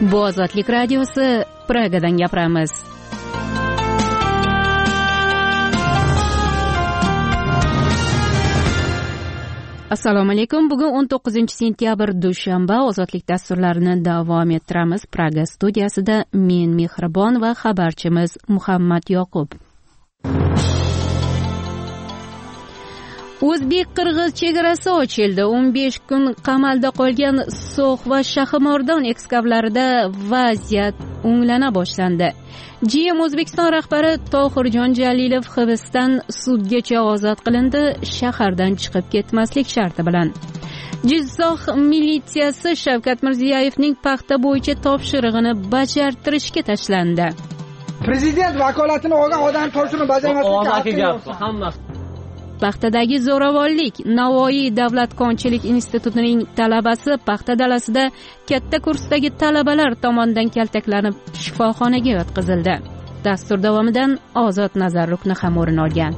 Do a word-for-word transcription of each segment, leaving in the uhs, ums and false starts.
Bu Ozodlik radiosi, Pragadan gapiramiz. Assalomu alaykum. Bugun o'n to'qqizinchi sentyabr dushanba. Ozodlik dasturlarini davom ettiramiz. Praga studiyasida men Mehribon va xabarchimiz Muhammad Yoqub. O'zbek-qirg'iz chegarasi ochildi. o'n besh kun qamalda qolgan So'x va Shahimordon ekskavlarida vaziyat o'nglana boshlandi. G M O'zbekiston rahbari Tohirjon Jalilov hibsdan sudgacha ozod qilindi, shahardan chiqib ketmaslik sharti bilan. Jizzax militsiyasi Shavkat Mirziyoyevning paxta bo'yicha topshirig'ini bajartirishga tashlandi. Prezident vakolatini olgan odam topshirig'ini bajarmaslikka hammasi. Paxtadagi zo'ravonlik. Navoiy davlat konchilik institutining talabasi paxta dalasida katta kursdagi talabalar tomonidan kaltaklanib shifoxonaga yotqizildi. Dastur davomidan Ozod Nazarrukni ham o'rin olgan.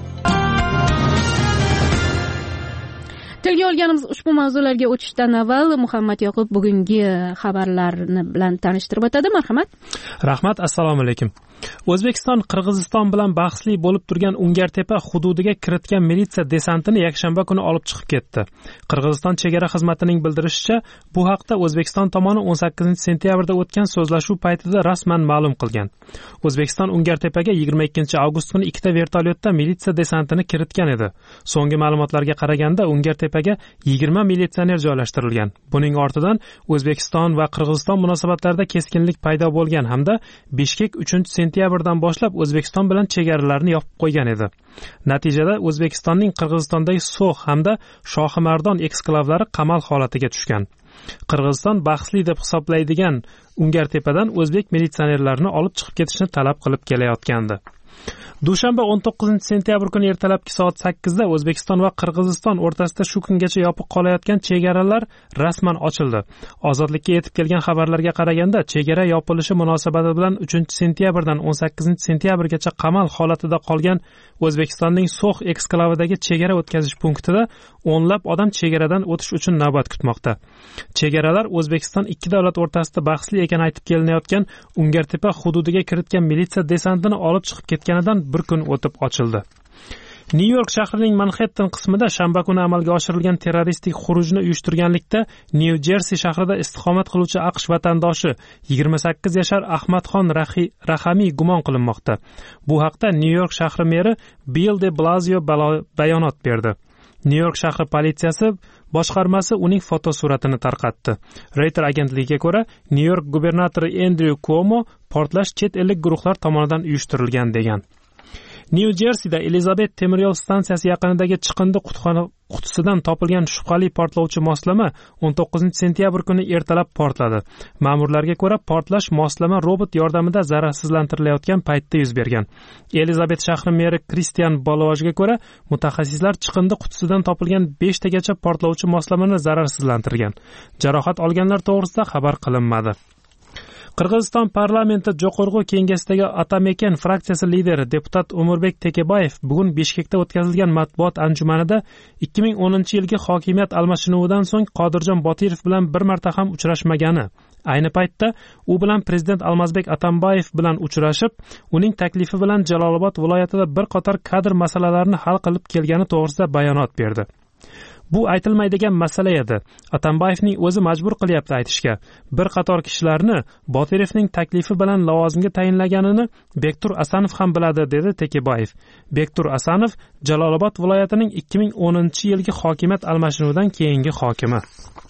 Tilga olganimiz ushbu mavzularga o'tishdan avval Muhammad Yoqub bugungi xabarlarni bilan tanishtirib o'tadi. Marhamat. Rahmat. Assalomu alaykum. O'zbekiston Qirg'iziston bilan bahsli bo'lib turgan Ungartepa hududiga kiritgan militsiya desantini yakshanba kuni olib chiqib ketdi. Qirg'iziston chegara xizmatining bildirishicha, bu haqda O'zbekiston tomoni o'n sakkizinchi sentyabrda o'tgan so'zlashuv paytida rasman ma'lum qilgan. O'zbekiston Ungartepaga yigirma ikkinchi avgust kuni ikkita vertolyotda militsiya desantini kiritgan edi. So'nggi ma'lumotlarga qaraganda Ungartepaga yigirma militsioner joylashtirilgan. Buning ortidan O'zbekiston va Qirg'iziston munosabatlarida keskinlik paydo bo'lgan hamda Bishkek uchinchi sentyabrdan boshlab O'zbekiston bilan chegaralarni yopib qo'ygan edi. Natijada O'zbekistonning Qirg'izistondagi So'x hamda Shohimardon eksklavlari qamal holatiga tushgan. Qirg'iziston bahsli deb hisoblaydigan Ungartepadan o'zbek militsionerlarini olib chiqib ketishni talab qilib kelayotgandi. Dushanba o'n to'qqizinchi sentyabr kuni ertalabki soat sakkizda O'zbekiston va Qirg'iziston o'rtasida shu kungacha yopiq qolayotgan chegaralar rasman ochildi. Ozodlikka yetib kelgan xabarlarga qaraganda, chegara yopilishi munosabati bilan uchinchi sentyabrdan o'n sakkizinchi sentyabrgacha qamal holatida qolgan O'zbekistonning So'x eksklavidagi chegara o'tkazish punktida o'nlab odam chegaradan o'tish uchun navbat kutmoqda. Chegaralar O'zbekiston ikki davlat o'rtasida bahsli ekani aytib kelinayotgan Ungartepa hududiga kiritgan militsiya desantini olib chiqib ketganidan bir kun o'tib ochildi. Nyu-York shahrining Manhattan qismida shanba kuni amalga oshirilgan terroristik xurujni uyushtirganlikda Nyu-Jersi shahrida istiqomat qiluvchi AQSh vatandoshi yigirma sakkiz yashar Ahmadxon Rahamiy gumon qilinmoqda. Bu haqda Nyu-York shahri meri Bill de Blasio bayonot berdi. Nyu-York shahri politsiyasi boshqarmasi uning fotosuratini tarqatdi. Reuters agentligiga ko'ra, Nyu-York gubernatori Andrew Cuomo portlash chet ellik guruhlar tomonidan uyushtirilgan degan. Nyu-Jersida Elizabet temiryo'l stansiyasi yaqinidagi chiqindi qutisidan topilgan shubhali portlovchi moslama o'n to'qqizinchi sentyabr kuni ertalab portladi. Ma'murlarga ko'ra, portlash moslama robot yordamida zararsizlantirilayotgan paytda yuz bergan. Elizabet shahri meri Kristian Bolovajga ko'ra, mutaxassislar chiqindi qutisidan topilgan besh tagacha portlovchi moslamani zararsizlantirgan. Jarohat olganlar to'g'risida xabar qilinmadi. Qirg'iziston parlamenti Jo'qorg'u kengasidagi Atameken fraksiyasi lideri deputat Umurbek Tekebayev bugun Bishkekda o'tkazilgan matbuot anjumanida ikki ming o'ninchi yilgi hokimiyat almashinuvidan so'ng Qodirjon Botirov bilan bir marta ham uchrashmagani, ayni paytda u bilan prezident Almazbek Atambayev bilan uchrashib, uning taklifi bilan Jalolobod viloyatida bir qator kadr masalalarini hal qilib kelgani to'g'risida bayonot berdi. Bu aytilmaydigan masala edi. Atambayevning o'zi majbur qilyapti aytishga. Bir qator kishilarni Botirovning taklifi bilan lavozimga tayinlaganini Bektur Asanov ham biladi, dedi Tekebayev. Bektur Asanov Jalolobod viloyatining ikki ming o'ninchi yilgi hokimiyat almashinuvidan keyingi hokimi.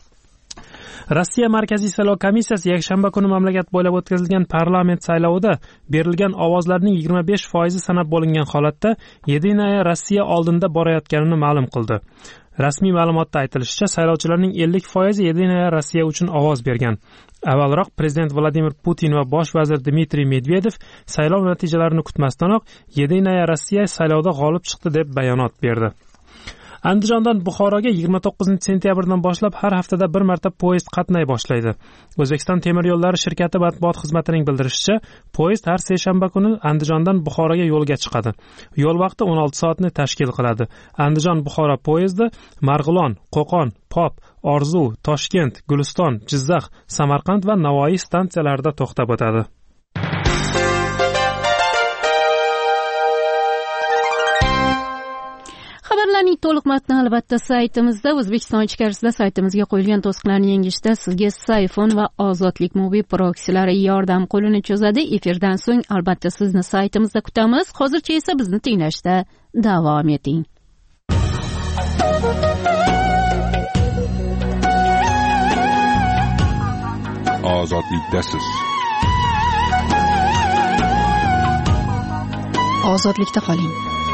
Rossiya Markaziy saylov komissiyasi yakshanba kuni mamlakat bo'ylab o'tkazilgan parlament saylovida berilgan ovozlarning yigirma besh foizi sanab bo'lingan holatda Yedinaya Rossiya oldinda borayotganini ma'lum qildi. Rasmiy ma'lumotda aytilishicha, saylovchilarning ellik foizi Yedinaya Rossiya uchun ovoz bergan. Avvalroq prezident Vladimir Putin va bosh vazir Dmitriy Medvedev saylov natijalarini kutmasdanoq Yedinaya Rossiya saylovda g'olib chiqdi deb bayonot berdi. Andijondan Buxoroga yigirma to'qqizinchi sentyabrdan boshlab har haftada bir marta poyezd qatnay boshlaydi. O'zbekiston temir yo'llari shirkati matbuot xizmatining bildirishicha, poyezd har seshanba kuni Andijondan Buxoroga yo'lga chiqadi. Yo'l vaqti o'n olti soatni tashkil qiladi. Andijon-Buxoro poyezdi Marg'ilon, Qo'qon, Pop, Orzu, Toshkent, Guliston, Jizzax, Samarqand va Navoiy stansiyalarida to'xtab o'tadi. Xabarlarning to'liq matni albatta saytimizda, O'zbekiston ichkarisida saytimizga qo'yilgan to'siqlarni yengishda sizga Sayfon va Ozodlik mobil proksilari yordam qo'lini cho'zadi. Efirdan so'ng albatta sizni saytimizda kutamiz. Hozircha esa bizni tinglashda davom eting. Ozodlikdasiz. Ozodlikda qoling.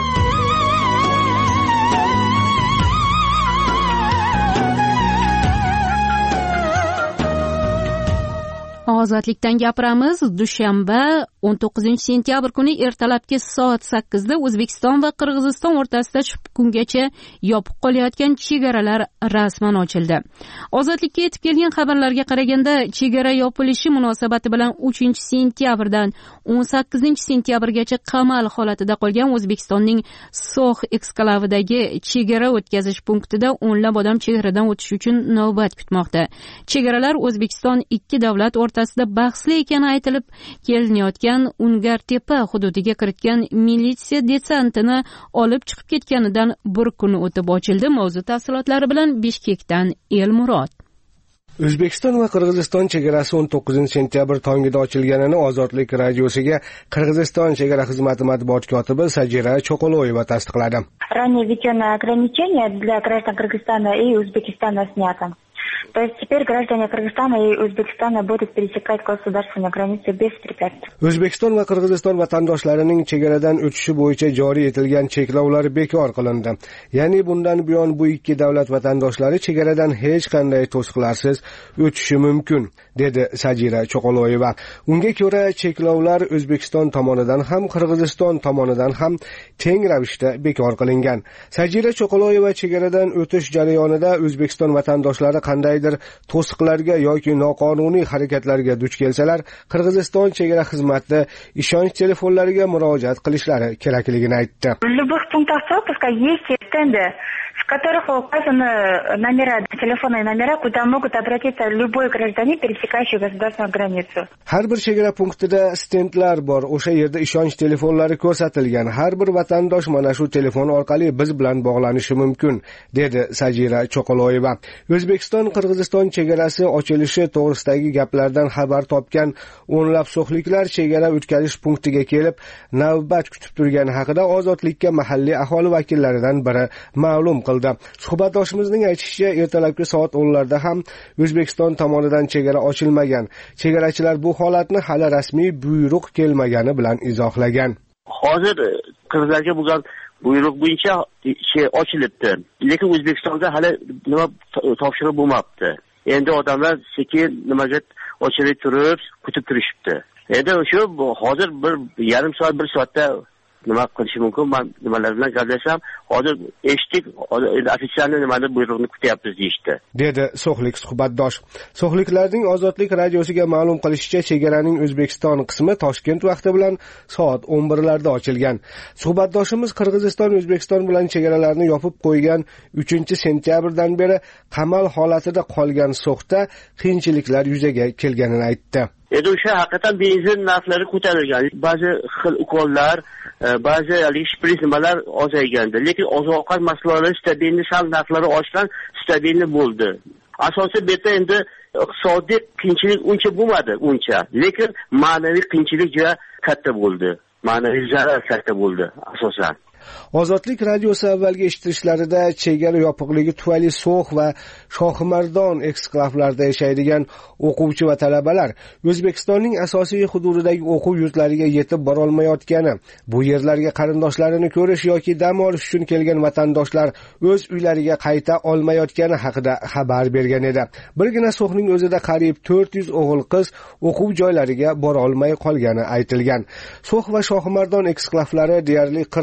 Ozodlikdan gapiramiz. Dushanba o'n to'qqizinchi sentyabr kuni ertalabki soat sakkizda O'zbekiston va Qirg'iziston o'rtasida shu kungacha yopiq qolayotgan chegaralar rasman ochildi. Ozodlikka yetib kelgan xabarlarga qaraganda, chegara yopilishi munosabati bilan uchinchi sentyabrdan o'n sakkizinchi sentyabrgacha qamal holatida qolgan O'zbekistonning So'x ekskalavidagi chegara o'tkazish punktida o'nlab odam chegaradan o'tish uchun navbat kutmoqda. Chegaralar O'zbekiston ikki davlat o'rtasida bahsli ekani aytilib kelinayotgan Ungartepa hududiga kiritgan militsiya desantini olib chiqib ketganidan bir kun o'tib ochildi. Mavzu tafsilotlari bilan Bishkekdan Elmurod. O'zbekiston va Qirg'iziston chegarasi o'n to'qqizinchi sentyabr tongida ochilganini Ozodlik radiosiga Qirg'iziston chegara xizmati matbuot kotibi Sajira Cho'qoloyeva tasdiqladi. Ранее введенное ограничение для граждан Кыргызстана и Узбекистана снято. То есть теперь граждане Кыргызстана и Узбекистана будут пересекать государственную границу без препятствий. O'zbekiston va Qirg'iziston vatandoshlarining chegaradan o'tishi bo'yicha joriy etilgan cheklovlar bekor qilindi. Ya'ni bundan buyon bu ikki davlat vatandoshlari chegaradan hech qanday to'siqlarsiz o'tishi mumkin, dedi Sajira Cho'qoloyeva. Unga ko'ra, cheklovlar O'zbekiston tomonidan ham Qirg'iziston tomonidan ham teng ravishda bekor qilingan. Sajira Cho'qoloyeva chegaradan o'tish jarayonida O'zbekiston vatandoshlari qandaydir to'siqlarga yoki noqonuniy harakatlarga duch kelsalar, Qirg'iziston chegara xizmati ishonch telefonlariga murojaat qilishlari kerakligini aytdi. В любых пунктах пропуска есть стенды, в которых указаны номера, телефонные номера, куда могут обратиться любой гражданин, пересекающий государственную границу. Har bir chegara punktida stendlar bor. O'sha yerda ishonch telefonlari ko'rsatilgan. Har bir vatandosh mana shu telefon orqali biz bilan bog'lanishi mumkin, dedi Sajira Cho'qoloyeva. O'zbekiston Qirg'iziston chegarasi ochilishi to'g'risidagi gaplardan xabar topgan o'nlab so'xliklar chegara o'tkazish punktiga kelib navbat kutib turgani haqida Ozodlikka mahalliy aholi vakillaridan biri ma'lum qildi. Suhbatdoshimizning aytishicha, ertalabki soat o'nlarda ham O'zbekiston tomonidan chegara ochilmagan. Chegarachilar bu holatni hali rasmiy buyruq kelmagani bilan izohlagan. Hozir qirg'izlarga bo'lgan buyruq bo'yicha şey ochilibdi. Lekin O'zbekistonda hali nima topshiriq bo'lmabdi. Endi odamlar sekin nimaga ochilib turib, kutib turishibdi. Endi shu hozir bir yarim soat, bir soatda nima qilish mumkin? Men nimalar bilan gaplashsam, hozir eshitdik, ofitsialni nimadir buyruqni kutyapmiz deyishdi, dedi so'xlik suhbatdosh. So'xliklarning Ozodlik radiosiga ma'lum qilishicha, chegaraning O'zbekiston qismi Toshkent vaqti bilan soat o'n birlarda ochilgan. Suhbatdoshimiz Qirg'iziston O'zbekiston bilan chegaralarni yopib qo'ygan uchinchi sentyabrdan beri qamal holatida qolgan So'xda qiyinchiliklar yuzaga kelganini aytdi. Endi o'sha haqiqatan benzin narxlari ko'tarilgan. Ba'zi xil ukollar, ba'zi shpris nimalar ozaygandi. Lekin oziq-ovqat mahsulotlari stabilni sal narxlari oshgan, stabilni bo'ldi. Asosiy bu yerda endi iqtisodiy qiyinchilik uncha bo'lmadi, uncha. Lekin ma'naviy qiyinchilik juda katta bo'ldi. Ma'naviy zarar katta bo'ldi asosan. Ozodlik radiosi avvalgi eshitishlarida chegara yopiqligi tufayli So'x va Shohimardon eksklavlarida yashaydigan o'quvchi va talabalar O'zbekistonning asosiy hududidagi o'quv yurtlariga yetib bora olmayotgani, bu yerlarga qarindoshlarini ko'rish yoki dam olish uchun kelgan vatandoshlar o'z uylariga qayta olmayotgani haqida xabar bergan edi. Birgina So'xning o'zida qariyb to'rt yuz o'g'il-qiz o'quv joylariga bora olmay qolgani aytilgan. So'x va Shohimardon eksklavlari deyarli qirq kun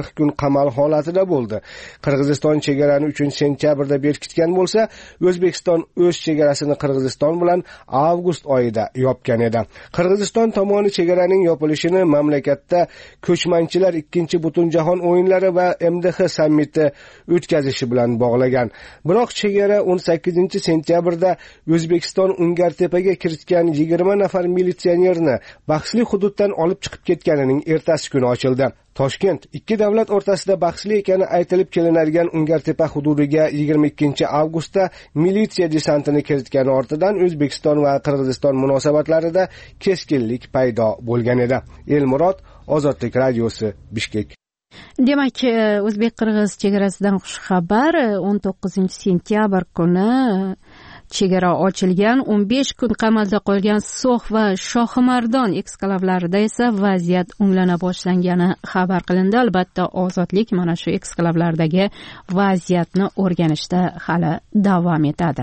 qamal holatida bo'ldi. Qirg'iziston chegarani uchinchi sentyabrda berkitgan bo'lsa, O'zbekiston o'z chegarasini Qirg'iziston bilan avgust oyida yopgan edi. Qirg'iziston tomoni chegaraning yopilishini mamlakatda ko'chmanchilar ikkinchi Butunjahon o'yinlari va M D H sammiti o'tkazishi bilan bog'lagan. Biroq chegara o'n sakkizinchi sentyabrda O'zbekiston Ungartepaga kiritgan yigirma nafar militsionerni bahsli hududdan olib chiqib ketganining ertasi kuni ochildi. Toshkent ikki davlat o'rtasida bahsli ekani aytilib kelinadigan Ungartepa hududiga yigirma ikkinchi avgustda militsiya desantini kiritgani ortidan O'zbekiston va Qirg'iziston munosabatlarida keskinlik paydo bo'lgan edi. Elmurod, Ozodlik radiosi, Bishkek. Demak, O'zbek-Qirg'iz chegarasidan xushxabar. o'n to'qqizinchi sentyabr kuni chegara ochilgan. o'n besh kun qamalda qolgan So'x va Shohimardon eksklavlarida esa vaziyat o'nglana boshlangani xabar qilindi. Albatta, Ozodlik mana shu eksklavlardagi vaziyatni o'rganishda hali davom etadi.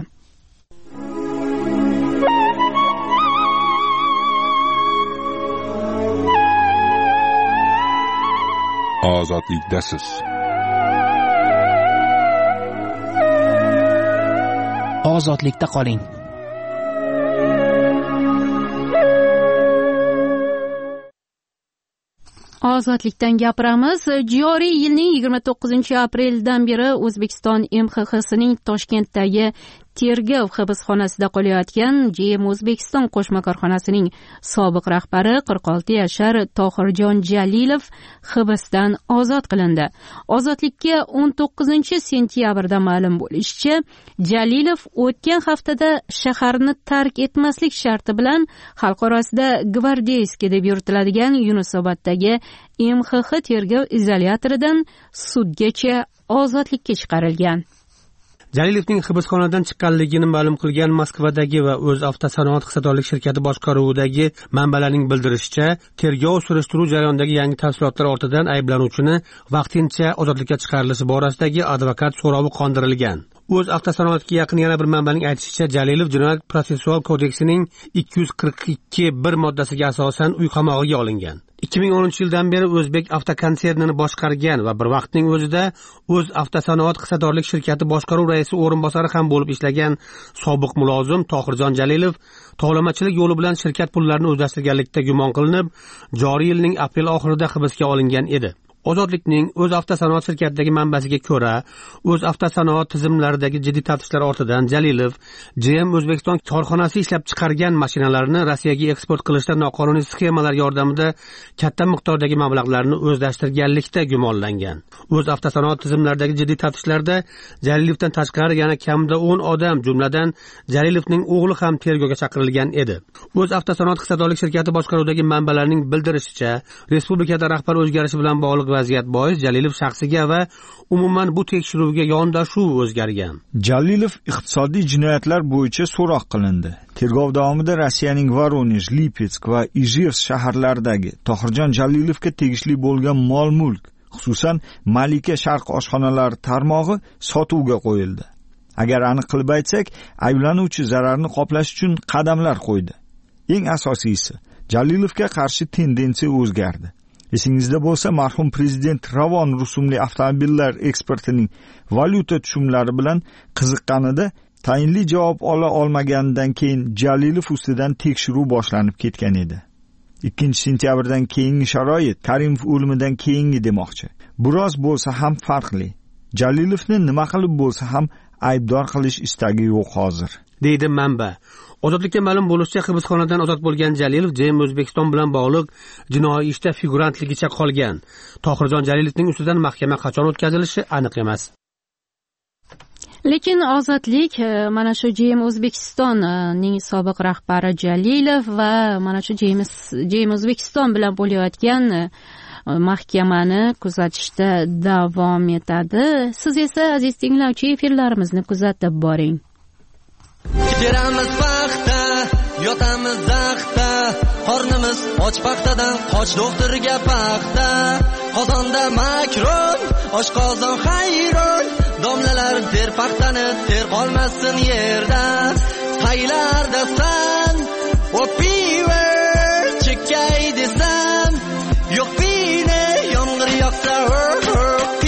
Ozodlikdasiz. Ozodlikda qoling. Ozodlikdan gapiramiz. Joriy yilning yigirma to'qqizinchi apreldan beri O'zbekiston M X X'sining Toshkentdagi tergov hibsxonasida qolayotgan J M O'zbekiston qo'shma korxonasining sobiq rahbari qirq olti yashar Tohirjon Jalilov hibsdan ozod qilindi. Ozodlikka o'n to'qqizinchi sentyabrda ma'lum bo'lishicha, Jalilov o'tgan haftada shaharni tark etmaslik sharti bilan xalq orasida gvardeyskiy deb yuritiladigan Yunusoboddagi M X X tergov izolyatoridan sudgacha ozodlikka chiqarilgan. Jalilovning hibsxonadan chiqqanligini ma'lum qilgan Moskvadagi va O'z avtosanoat hisobdorlik shirkati boshqaruvidagi manbalarning bildirishicha, tergov surishtiruv jarayonidagi yangi tafsilotlar ortidan ayblanuvchini vaqtincha ozodlikka chiqarilishi borasidagi advokat so'rovi qondirilgan. O'z avtosanoatga yaqin yana bir manbaning aytishicha, Jalilov Jinoyat protsessual kodeksining ikki yuz qirq ikki bir moddasiga asosan uy qamog'iga olingan. ikki ming o'ninchi yildan beri O'zbek avtokonsernini boshqargan va bir vaqtning o'zida O'z avtosanoat hisobdorlik shirkati boshqaruv raisi o'rinbosari ham bo'lib ishlagan sobiq mulozim Tohirjon Jalilov tovlamachilik yo'li bilan shirkat pullarini o'zlashtirganlikda gumon qilinib, joriy yilning aprel oxirida hibsga olingan edi. Ozodlikning O'z avtosanoat shirkatidagi manbasiga ko'ra, O'z avtosanoat tizimlaridagi jiddiy taftishlar ortidan Jalilov J M O'zbekiston korxonasi ishlab chiqargan mashinalarni Rossiyaga eksport qilishda noqonuniy sxemalar yordamida katta miqdordagi mablag'larni o'zlashtirganlikda gumonlangan. O'z avtosanoat tizimlaridagi jiddiy taftishlarda Jalilovdan tashqari yana kamida o'n odam, jumladan Jalilovning o'g'li ham tergovga chaqirilgan edi. O'z avtosanoat hisobdorlik shirkati boshqaruvidagi manbalarning bildirishicha, respublikada rahbar o'zgarishi bilan bog'liq vaziyat bois Jalilov shaxsiga va umuman bu tekshiruvga yondashuv o'zgargan. Jalilov iqtisodiy jinoyatlar bo'yicha so'roq qilindi. Tergov davomida Rossiyaning Voronej, Lipetsk va Ijevsk shaharlaridagi Tohirjon Jalilovga tegishli bo'lgan mol-mulk, xususan Malika Sharq oshxonalari tarmog'i sotuvga qo'yildi. Agar aniq qilib aytsak, ayblanuvchi zararni qoplash uchun qadamlar qo'ydi. Eng asosiysi, Jalilovga qarshi tendensiya o'zgardi. Esingizda bo'lsa, marhum prezident Ravon rusumli avtomobillar eksportining valyuta tushumlari bilan qiziqqanida tayinli javob ola olmaganidan keyin Jalilov ustidan tekshiruv boshlanib ketgan edi. ikkinchi sentyabrdan keyingi sharoit Karimov o'limidan keyingi demoqchi. Biroz bo'lsa ham farqli. Jalilovni nima qilib bo'lsa ham aybdor qilish istagi yo'q hozir, deydi manba. Ozodlikka ma'lum bo'lishicha, hibsxonadan ozod bo'lgan Jalilov J M O'zbekiston bilan bog'liq jinoiy ishda figurantligicha qolgan. Tohirjon Jalilovning ustidan mahkama qachon o'tkazilishi aniq emas. Lekin ozodlik mana shu J M O'zbekistonning sobiq rahbari Jalilov va mana shu J M O'zbekiston bilan bo'layotgan mahkamani kuzatishda davom etadi. Siz esa aziz tinglovchi, efirlarimizni kuzatib boring. Beramiz paxta, yotamiz zaxta, qornimiz och paxtadan qoch doktorga paxta. Qozonda makron, oshqozon hayron, domlalar ter paxtani, ter qolmasin yerda. Qaylardasan, o piver, chekkay desam, yo'q pine, yomg'ir yoqsa,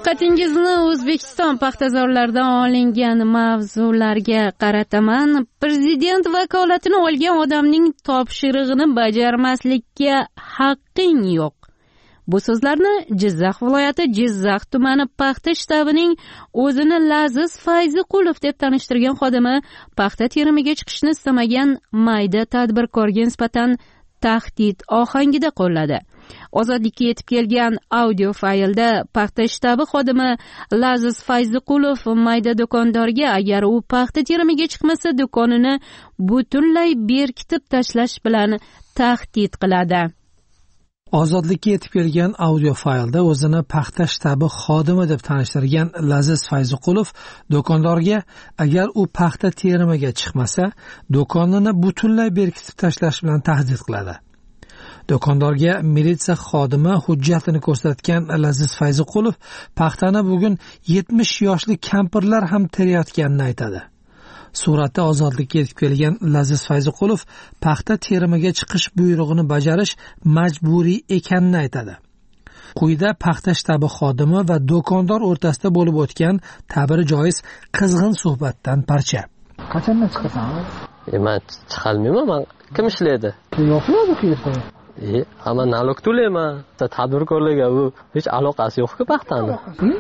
Diqqatingizni O'zbekiston paxtazorlaridan olingan mavzularga qarataman. Prezident vakolatini olgan odamning topshirig'ini bajarmaslikka haqqing yo'q. Bu so'zlarni Jizzax viloyati Jizzax tumani paxta shtabining o'zini Laziz Fayziqulov deb tanishtirgan xodimi paxta terimiga chiqishni istamagan mayda tadbirkorga nisbatan tahdid ohangida qo'lladi. Ozodlikka yetib kelgan audio faylda paxta shtabi xodimi Laziz Fayziqulov mayda do'kondorga agar u paxta terimiga chiqmasa do'konini butunlay berkitib tashlash bilan tahdid qiladi. Ozodlikka yetib kelgan audio faylda o'zini paxta shtabi xodimi deb tanishtirgan Laziz Fayziqulov do'kondorga agar u paxta terimiga chiqmasa do'konini butunlay berkitib tashlash bilan tahdid qiladi. Do'kondorga militsiya xodimi hujjatini ko'rsatgan Laziz Fayziqulov paxtani bugun yetmish yoshli kampirlar ham terayotganini aytadi. Suratda ozodlikka yetib kelgan Laziz Fayziqulov paxta terimiga chiqish buyrug'ini bajarish majburiy ekanini aytadi. Quyida paxta shtabi xodimi va do'kondor o'rtasida bo'lib o'tgan ta'biri joiz qizg'in suhbatdan parcha. Qachondan chiqasan? E, men chiqolmayman. Men kim ishlaydi? Yo'qmi bu yerda? E, hamma nalog to'layman. Tadbirkorlarga bu hech aloqasi yo'q-ku paxtani.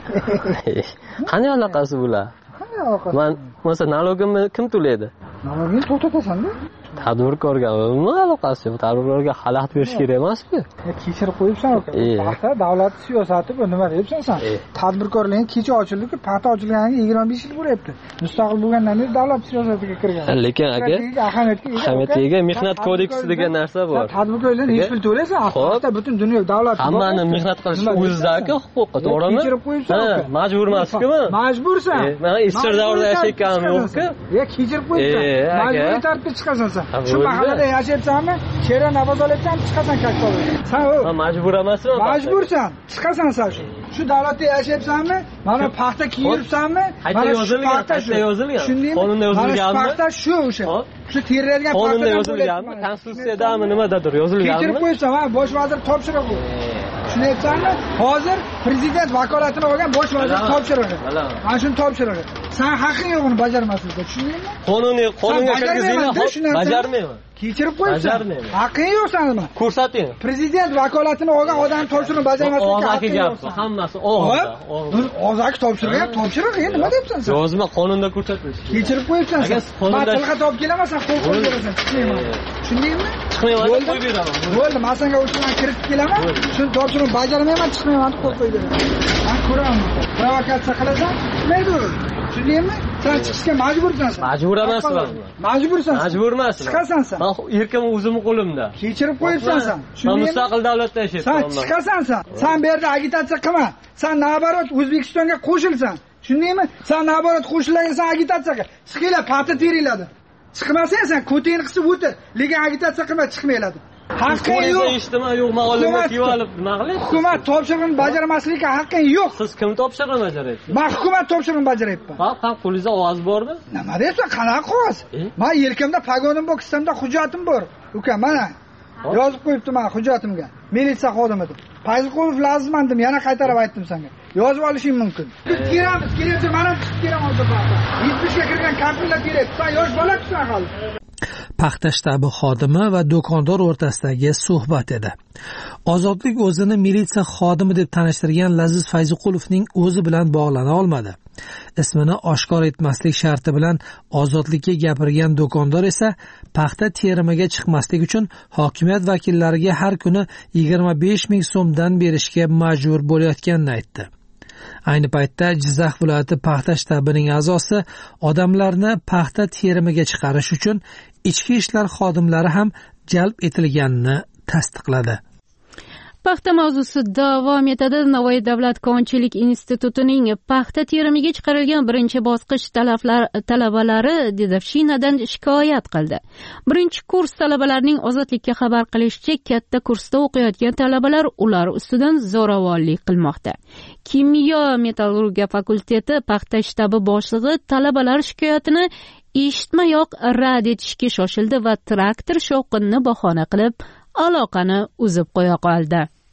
Qanday aloqasi bular? Men mesela nalogimni kim to'laydi? Nalogini to'xtatasan-da? Tadbirkorga nima aloqasi yo'q? Tadbirkorga xalaqit berish kerak emas-ku? Kechirib qo'yibsan. Paxta davlat siyosati bu nima deyapsan sen? Tadbirkorlikning kecha ochildi-ku, paxta ochilganiga yigirma besh yil bo'lyapti. Mustaqil bo'lgandan beri davlat siyosatiga kirgan. Lekin aka, ahamiyatiga mehnat kodeksi degan narsa bor. Tadbirkorlarning ish pul to'laysan, paxta butun dunyo davlat. Hammani mehnat qilish o'zidagi huquqi, to'g'rimi? Kechirib qo'yibsan. Majbur emas-ku? Majbursan. Men ishchi davrda yashayotganim yo'q-ku. Ya kechirib qo'yibsan. Majburiy tartibda chiqasan sen. Shu mahallada yashayapsanmi? She'ra nafas olyapsan, chiqasan kakkola. Sen men majbur emasman. Majbursan. Chiqasan sen shu. Shu davlatda yashayapsanmi? Mana paxta kiyibsanmi? Mana yozilgan, paxta yozilgan. Qonunda yozilganmi? Paxta shu o'sha. Shu teriladigan paxta qonunda yozilganmi? Konstitutsiyadami nimadir yozilganmi? Kechirib qo'ysan, ha, bosh vazir topshiriq bu. Shuni aytsanmi? Hozir prezident vakolatini olgan bosh vazir topshirig'i. Mana shuni topshirig'i. Sen haqqing yo'q uni bajarmaslikka, tushundingmi? Qonuniy qonunga kirgizinglar, bajarmayman. Kechirib qo'yibsan. Haqqing yo'q sening. Ko'rsating. Prezident vakolatini olgan odam topshirig'ini bajarmaslikka haqqing yo'q. Hammasi og'ir. Og'zaki topshiriq, topshiriq, endi nima deyapsan sen? Yozma qonunda ko'rsatmish. Kechirib qo'yibsan sen. Maslahat topib kelaman, sen qo'l qo'yib berasan. Tushundingmi? Tushundingmi? Chiqmayman, qo'yib beraman. Bo'ldi, men senga o'shani kiritib kelaman. Shuni topshirib bajarmayman, chiqmayman deb qo'l qo'yib beraman. Men ko'raman. Provokatsiya qilasan, chiqmaydi u. Tushundingmi? Sen chiqishga majbursan sen. Majbur emasman. Majbursan. Majbur emasman. Chiqasan sen. Men erkim o'zim qo'limda. Kechirib qo'yibsan sen. Men mustaqil davlatda yashayapman. Sen chiqasan sen. Sen bu yerda agitatsiya qilma. Sen naborot O'zbekistonga qo'shilsan. Tushundingmi? Sen naborot qo'shilgan, sen agitatsiya qil. Chiqinglar, paxta teriladi. Chiqmasang sen ko'tingni qisib o'tir. Lekin agitatsiya qilma, chiqmaydi. Haqqing yo'q. Eshitdim, yo'q, ma'lumot olib, nima qilyapsiz? Hukumat topshirig'ini bajarmaslikka haqqing yo'q. Siz kim topshirig'ini bajaryapsiz? Men hukumat topshirig'ini bajaryapman. Ha, ham qo'lingizda ovoz bormi? Nima deyapsan? Qanaqa qog'oz? Men yelkamda pagonim bor, kissamda hujjatim bor. Uka, mana yozib qo'yibdiman hujjatimga. Militsiya xodimi deb. Fayziqulov lazimman deb yana qaytarib aytdim senga. Yozib olishing mumkin. Kiramiz, kelayapti, mana chiqib kelaman hozir paxta. yetmishga kirgan kampirlar kelayapti. Sen yosh bola-kusan hali. Paxta shtabi xodimi va do'kondor o'rtasidagi suhbat edi. Ozodlik o'zini militsiya xodimi deb tanishtirgan Laziz Fayziqulovning o'zi bilan bog'lana olmadi. Ismini oshkor etmaslik sharti bilan ozodlikka gapirgan do'kondor esa paxta terimiga chiqmaslik uchun hokimiyat vakillariga har kuni yigirma besh ming so'mdan berishga majbur bo'layotganini aytdi. Ayni paytda Jizzax viloyati paxta shtabining a'zosi odamlarni paxta terimiga chiqarish uchun ichki ishlar xodimlari ham jalb etilganini tasdiqladi. Paxta mavzusi davom etadi. Navoiy davlat konchilik institutining paxta terimiga chiqarilgan birinchi bosqich talabalari dedovshinadan shikoyat qildi. Birinchi kurs talabalarining ozodlikka xabar qilishicha, katta kursda o'qiyotgan talabalar ular ustidan zo'ravonlik qilmoqda. Kimyo metallurgiya fakulteti paxta shtabi boshlig'i talabalar shikoyatini eshitmayoq rad etishga shoshildi va traktor shovqinni bahona qilib aloqani uzib qo'ya qoldi.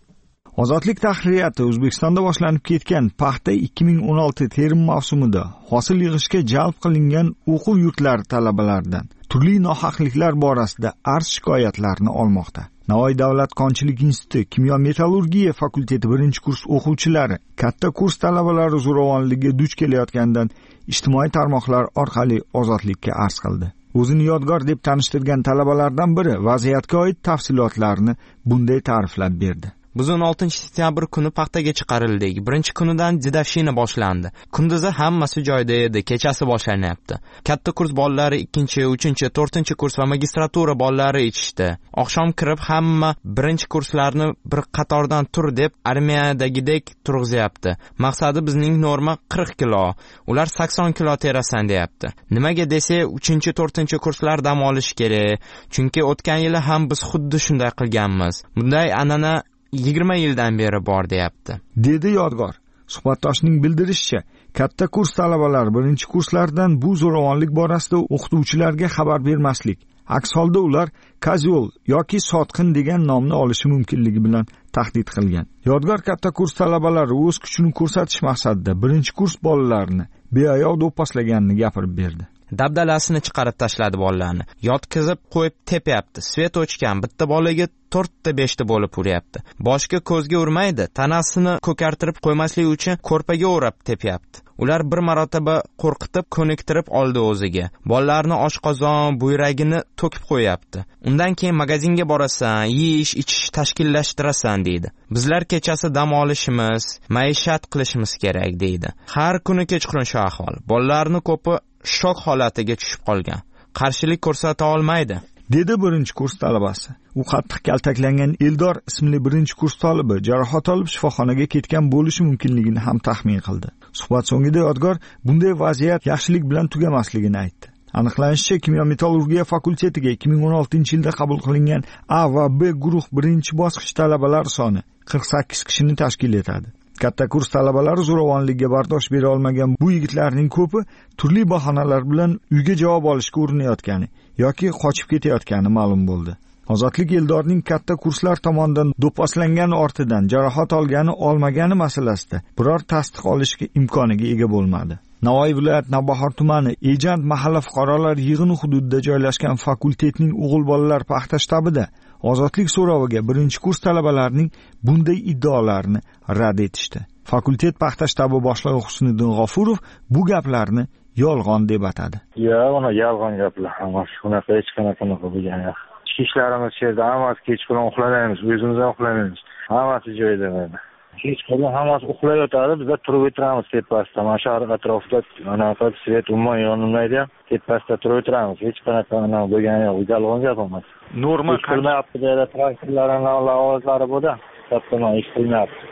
Ozodlik tahririyati O'zbekistonda boshlanib ketgan paxta ikki ming o'n olti terim mavsumida hosil yig'ishga jalb qilingan o'quv yurtlari talabalaridan turli nohaqliklar borasida arz shikoyatlarni olmoqda. Navoiy davlat konchilik instituti kimyo metallurgiya fakulteti birinchi kurs o'quvchilari katta kurs talabalari zo'ravonligiga duch kelayotgandan ijtimoiy tarmoqlar orqali ozodlikka arz qildi. O'zini yodgor deb tanishtirgan talabalardan biri vaziyatga oid tafsilotlarni bunday ta'riflab berdi. Biz o'n oltinchi sentyabr kuni paxtaga chiqarildik. Birinchi kunidan dedavshina boshlandi. Kunduzi hammasi joyida edi, kechasi boshlanyapti. Katta kurs bolalari ikkinchi, uchinchi, to'rtinchi kurs va magistratura bolalari ichishdi. Oqshom kirib hamma birinchi kurslarni bir qatordan tur deb armiyadagidek turg'izyapti. Maqsadi bizning norma qirq kilo, ular sakson kilo terasan deyapti. Nimaga desa, uchinchi, to'rtinchi kurslar dam olish kerak. Chunki o'tgan yili ham biz xuddi shunday qilganmiz. Bunday an'ana yigirma yildan beri bor deyapti. Dedi Yodgor. Suhbatdoshning bildirishicha, katta kurs talabalari birinchi kurslardan bu zo'ravonlik borasida o'qituvchilarga xabar bermaslik, aks holda ular kazyol yoki sotqin degan nomni olishi mumkinligi bilan tahdid qilgan. Yodgor katta kurs talabalari o'z kuchini ko'rsatish maqsadida birinchi kurs bolalarini beayoq do'pposlaganini gapirib berdi. Dabdalasini chiqarib tashladi bolalarni. Yotkizib qo'yib tepyapti. Svet o'chgan bitta bolaga to'rtta beshta bo'lib uryapti. Boshga ko'zga urmaydi, tanasini ko'kartirib qo'ymaslik uchun ko'rpaga o'rab tepyapti. Ular bir marotaba qo'rqitib ko'niktirib oldi o'ziga. Bolalarni oshqozon, buyragini to'kib qo'yapti. Undan keyin magazinga borasan, yeyish, ichish tashkillashtirasan deydi. Bizlar kechasi dam olishimiz, maishat qilishimiz kerak deydi. Har kuni kechqurun shu ahvol. Bolalarni ko'pi shok holatiga tushib qolgan. Qarshilik ko'rsata olmaydi, dedi birinchi kurs talabasi. U qattiq kaltaklangan Eldor ismli birinchi kurs talibi jarohat olib shifoxonaga ketgan bo'lishi mumkinligini ham taxmin qildi. Suhbat so'ngida Yodgor bunday vaziyat yaxshilik bilan tugamasligini aytdi. Aniqlanishicha, kimyo metallurgiya fakultetiga ikki ming o'n oltinchi yilda qabul qilingan A va B guruh birinchi bosqich talabalar soni qirq sakkiz kishini tashkil etadi. Katta kurs talabalari zo'ravonlikka bardosh bera olmagan bu yigitlarning ko'pi turli bahonalar bilan uyga javob olishga urinayotgani yoki qochib ketayotgani ma'lum bo'ldi. Ozodlik Eldorning katta kurslar tomonidan do'pposlangani ortidan jarohat olgani olmagani masalasida biror tasdiq olishga imkoniga ega bo'lmadi. Navoiy viloyat Navbahor tumani Ejand mahalla fuqarolar yig'ini hududida joylashgan fakultetning o'g'il bolalar paxta shtabida ozodlik so'roviga birinchi kurs talabalarining bunday iddaolarini rad etishdi. Fakultet paxta shtabi boshlig'i Husniddin G'ofurov bu gaplarni yolg'on deb atadi. Yo'q, uni yolg'on gaplar. Hammasi shunaqa, hech qanaqa bo'lgan yo'q. Ichki ishlarimiz yerda, hammasi kechqurun uxlamaymiz, o'zimiz ham uxlamaymiz. Hammasi joyida mana. Kechqurun hammasi uxlayotadi, biz turib o'tiramiz tepasida. Mana shu atrofda anaqa svet umuman yonilmaydi, tepasida turib o'tiramiz. Hech qanaqa anaqa bo'lgani yo'q, yolg'on gap emas. Normal qilmayapti deydi, traktorlarning ovozlari bo'ldi. Kattaman eshitmayapti.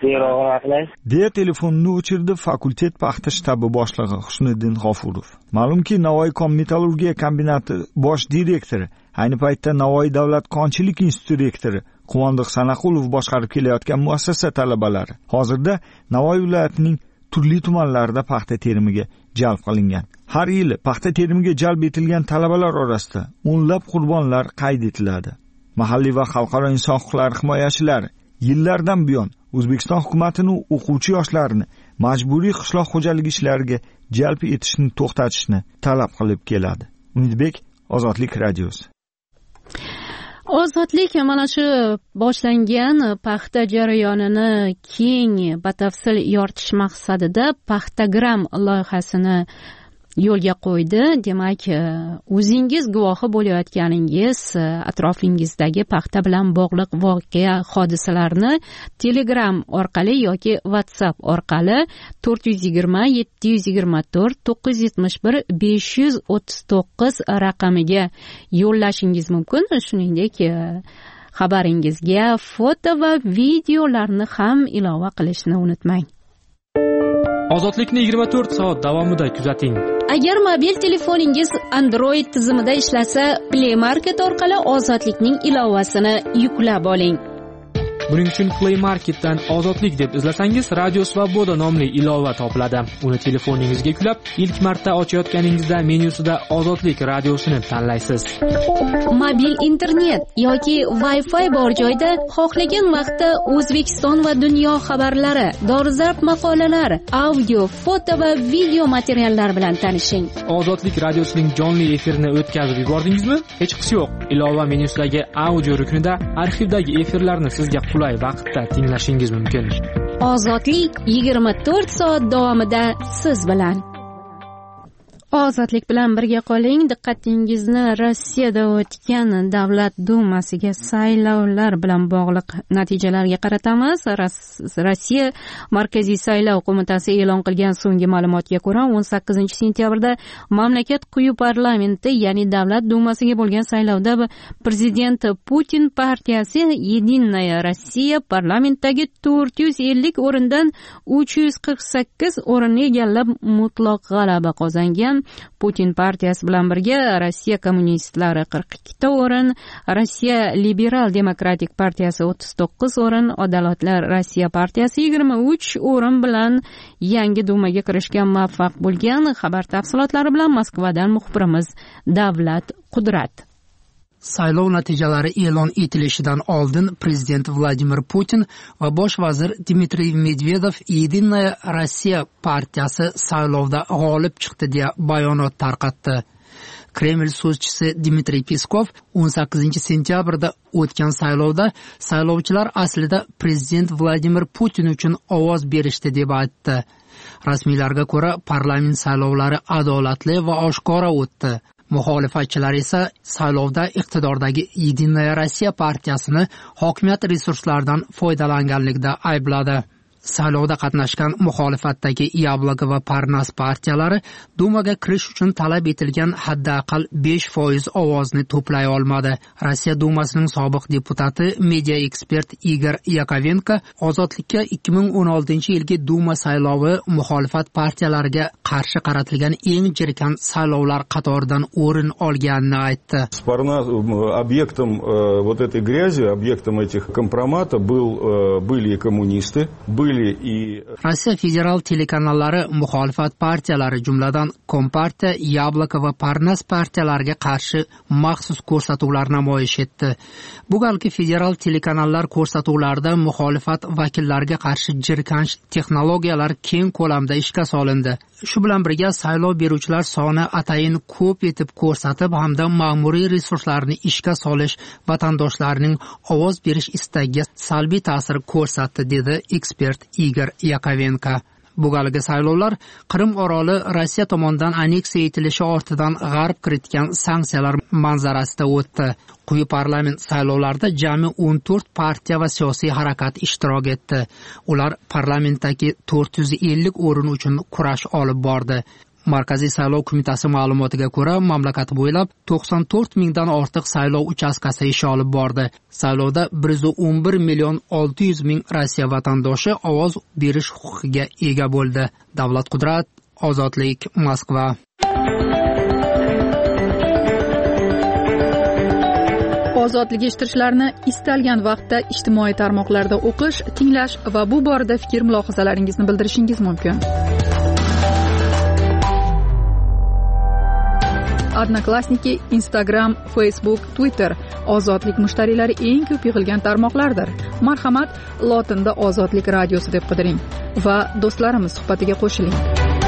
deya telefonni o'chirdi fakultet paxta shtabi boshlig'i Husniddin G'ofurov. Ma'lumki, Navoiy kon metallurgiya kombinati bosh direktori, ayni paytda Navoiy davlat konchilik instituti rektori Quvondiq Sanaqulov boshqarib kelayotgan muassasa talabalari hozirda Navoiy viloyatining turli tumanlarida paxta terimiga jalb qilingan. Har yili paxta terimiga jalb etilgan talabalar orasida o'nlab qurbonlar qayd etiladi. Mahalliy va xalqaro inson huquqlari himoyachilari yillardan buyon O'zbekiston hukumatining o'quvchi yoshlarni majburiy qishloq xo'jaligi ishlariga jalb etishni to'xtatishni talab qilib keladi. Umidbek, Ozodlik radiosi. Ozodlik mana shu boshlangan paxta jarayonini keng batafsil yoritish maqsadida paxtagram loyihasini yo'lga qo'ydi. Demak, o'zingiz guvohi bo'layotganingiz atrofingizdagi paxta bilan bog'liq voqea hodisalarni Telegram orqali yoki WhatsApp orqali to'rt yuz yigirma yetti yuz yigirma to'rt to'qqiz yuz yetmish bir besh yuz o'ttiz to'qqiz raqamiga yo'llashingiz mumkin. Shuningdek, xabaringizga foto va videolarni ham ilova qilishni unutmang. Ozodlikni yigirma to'rt soat davomida kuzating. Agar mobil telefoningiz Android tizimida ishlasa, Play Market orqali Ozodlikning ilovasini yuklab oling. Buning uchun Play Marketdan Ozodlik deb izlasangiz, Radio Svoboda nomli ilova topiladi. Uni telefoningizga yuklab, ilk marta ochayotganingizda menyusida Ozodlik radiosini tanlaysiz. Mobil internet yoki Wi-Fi bor joyda xohlagan vaqtda O'zbekiston va dunyo xabarlari, dolzarb maqolalar, audio, foto va video materiallar bilan tanishing. Ozodlik radiosining jonli efirini o'tkazib yubordingizmi? Hech qisi yo'q. Ilova menyusidagi audio ruknida arxivdagi efirlarni sizga qulay vaqtda tinglashingiz mumkin. Ozodlik yigirma to'rt soat davomida siz bilan. Ozodlik bilan birga qoling. Diqqatingizni Rossiyada o'tgan Davlat dumasiga saylovlar bilan bog'liq natijalarga qaratamiz. Rossiya Markaziy saylov qo'mitasi e'lon qilgan so'nggi ma'lumotga ko'ra, o'n sakkizinchi sentyabrda mamlakat quyi parlamenti, ya'ni Davlat dumasiga bo'lgan saylovda prezident Putin partiyasi Единая Rossiya parlamentdagi to'rt yuz ellik o'rindan uch yuz qirq sakkiz o'rinni egallab mutlaq g'alaba qozongan. Putin partiyasi bilan birga Rossiya kommunistlari qirq ikkita o'rin, Rossiya liberal demokratik partiyasi o'ttiz to'qqiz o'rin, Adolatlar Rossiya partiyasi yigirma uch o'rin bilan yangi dumaga kirishga muvaffaq bo'lgan. Xabar tafsilotlari bilan Moskvadan muxbirimiz Davlat Qudrat. Saylov natijalari e'lon etilishidan oldin prezident Vladimir Putin va bosh vazir Dmitriy Medvedev Единая Rossiya partiyasi saylovda g'olib chiqdi deya bayonot tarqatdi. Kreml so'zchisi Dmitriy Peskov o'n sakkizinchi sentyabrda o'tgan saylovda saylovchilar aslida prezident Vladimir Putin uchun ovoz berishdi deb aytdi. Rasmiylarga ko'ra, parlament saylovlari adolatli va oshkora o'tdi. Muxolifatchilar esa saylovda iqtidordagi Единая Rossiya partiyasini hokimiyat resurslaridan foydalanganlikda aybladi. Saylovda qatnashgan muxolifatdagi Yabloko va Parnas partiyalari Dumaga kirish uchun talab etilgan haddi aqal besh foiz ovozni to'play olmadi. Rossiya Dumasining sobiq deputati, media ekspert Igor Yakovenko Ozodlikka ikki ming o'n oltinchi yilgi Duma saylovi muxolifat partiyalariga qarshi qaratilgan eng jirkan saylovlar qatoridan o'rin olganini aytdi. Объектом вот этой грязи, объектом этих компромата был были и коммунисты, были Rossiya federal telekanallari muxolifat partiyalari, jumladan Kompartiya, Yabloko va Parnas partiyalariga qarshi maxsus ko'rsatuvlar namoyish etdi. Bu galgi federal telekanallar ko'rsatuvlarida muxolifat vakillariga qarshi jirkanch texnologiyalar keng ko'lamda ishga solindi. Shu bilan birga saylov beruvchilar soni atayin ko'p etib ko'rsatib hamda ma'muriy resurslarni ishga solish vatandoshlarning ovoz berish istagiga salbiy ta'sir ko'rsatdi, dedi ekspert Igor Yakovenko. Bu galgi saylovlar Qrim oroli Rossiya tomonidan aneksiya etilishi ortidan g'arb kiritgan sanksiyalar manzarasida o'tdi. Quyi parlament saylovlarida jami o'n to'rt partiya va siyosiy harakat ishtirok etdi. Ular parlamentdagi to'rt yuz ellik o'rin uchun kurash olib bordi. Markaziy saylov qo'mitasi ma'lumotiga ko'ra, mamlakat bo'ylab to'qson to'rt mingdan ortiq saylov uchastkasi ish olib bordi. Saylovda bir yuz o'n bir million olti yuz ming Rossiya vatandoshi ovoz berish huquqiga ega bo'ldi. Davlat Qudrat, Ozodlik, Moskva. Ozodlik eshittirishlarni istalgan vaqtda ijtimoiy tarmoqlarda o'qish, tinglash va bu borada fikr mulohazalaringizni bildirishingiz mumkin. Odnoklassniki, Instagram, Facebook, Twitter Ozodlik mushtariylari eng ko'p yig'ilgan tarmoqlardir. Marhamat, lotinda Ozodlik radiosi deb qidiring va do'stlarimiz suhbatiga qo'shiling.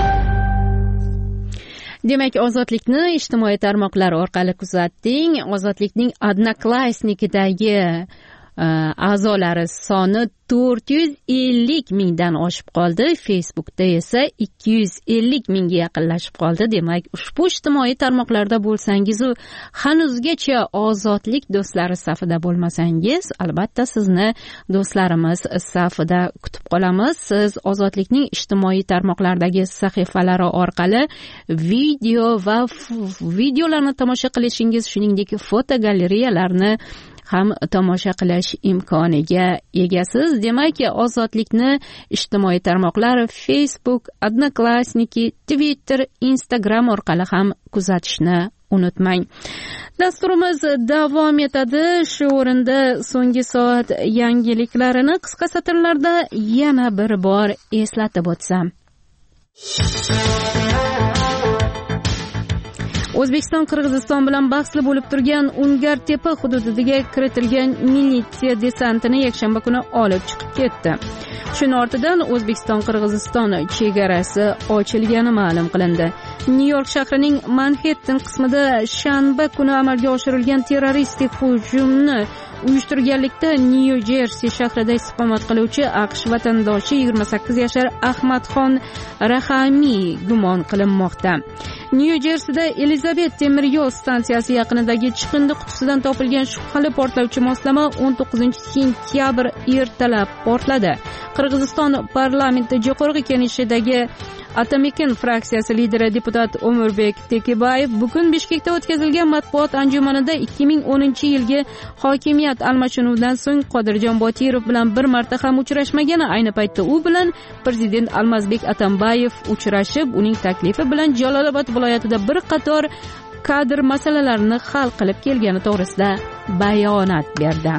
Demak, Ozodlikni ijtimoiy tarmoqlar orqali kuzatding. Ozodlikning Odnoklassnikidagi a'zolari soni to'rt yuz ellik mingdan oshib qoldi. Facebookda esa ikki yuz ellik mingga yaqinlashib qoldi. Demak, ushbu ijtimoiy tarmoqlarda bo'lsangiz, hanuzgacha Ozodlik do'stlari safida bo'lmasangiz, albatta sizni do'stlarimiz safida kutib qolamiz. Siz Ozodlikning ijtimoiy tarmoqlardagi sahifalari orqali video va videolarni tomosha qilishingiz, shuningdek fotogalereyalarni ham tomosha qilish imkoniga egasiz. Demak, Ozodlikni ijtimoiy tarmoqlar Facebook, Odnoklassniki, Twitter, Instagram orqali ham kuzatishni unutmang. Dasturimiz davom etadi. Shu o'rinda so'nggi soat yangiliklarini qisqa satrlarda yana bir bor eslatib o'tsam. O'zbekiston Qirg'iziston bilan bahsli bo'lib turgan Ungartepa hududiga kiritilgan militsiya desantini yakshanba kuni olib chiqib ketdi. Shuning ortidan O'zbekiston Qirg'iziston chegarasi ochilgani ma'lum qilindi. Nyu-York shahrining Manhattan qismida shanba kuni amalga oshirilgan terroristik hujumni uyushtirganlikda Nyu-Jersi shahrida istiqomat qiluvchi AQSh vatandoshi yigirma sakkiz yashar Ahmadxon Rahamiy gumon qilinmoqda. Nyu-Jersida Elizabet temir yo'l stansiyasi yaqinidagi chiqindi qutisidan topilgan shubhali portlovchi moslama o'n to'qqizinchi sentyabr ertalab portladi. Qirg'iziston parlamenti Jo'qorg'i Kengashidagi Atamikin fraksiyasi lideri deputat Umurbek Tekibayev bugun Bishkekda o'tkazilgan matbuot anjumanida ikki ming o'ninchi yilgi hokimiyat almashinuvidan so'ng Qodirjon Botirov bilan bir marta ham uchrashmagani, ayni paytda u bilan prezident Almazbek Atambayev uchrashib, uning taklifi bilan Jalolobod viloyatida bir qator kadr masalalarini hal qilib kelgani to'g'risida bayonot berdi.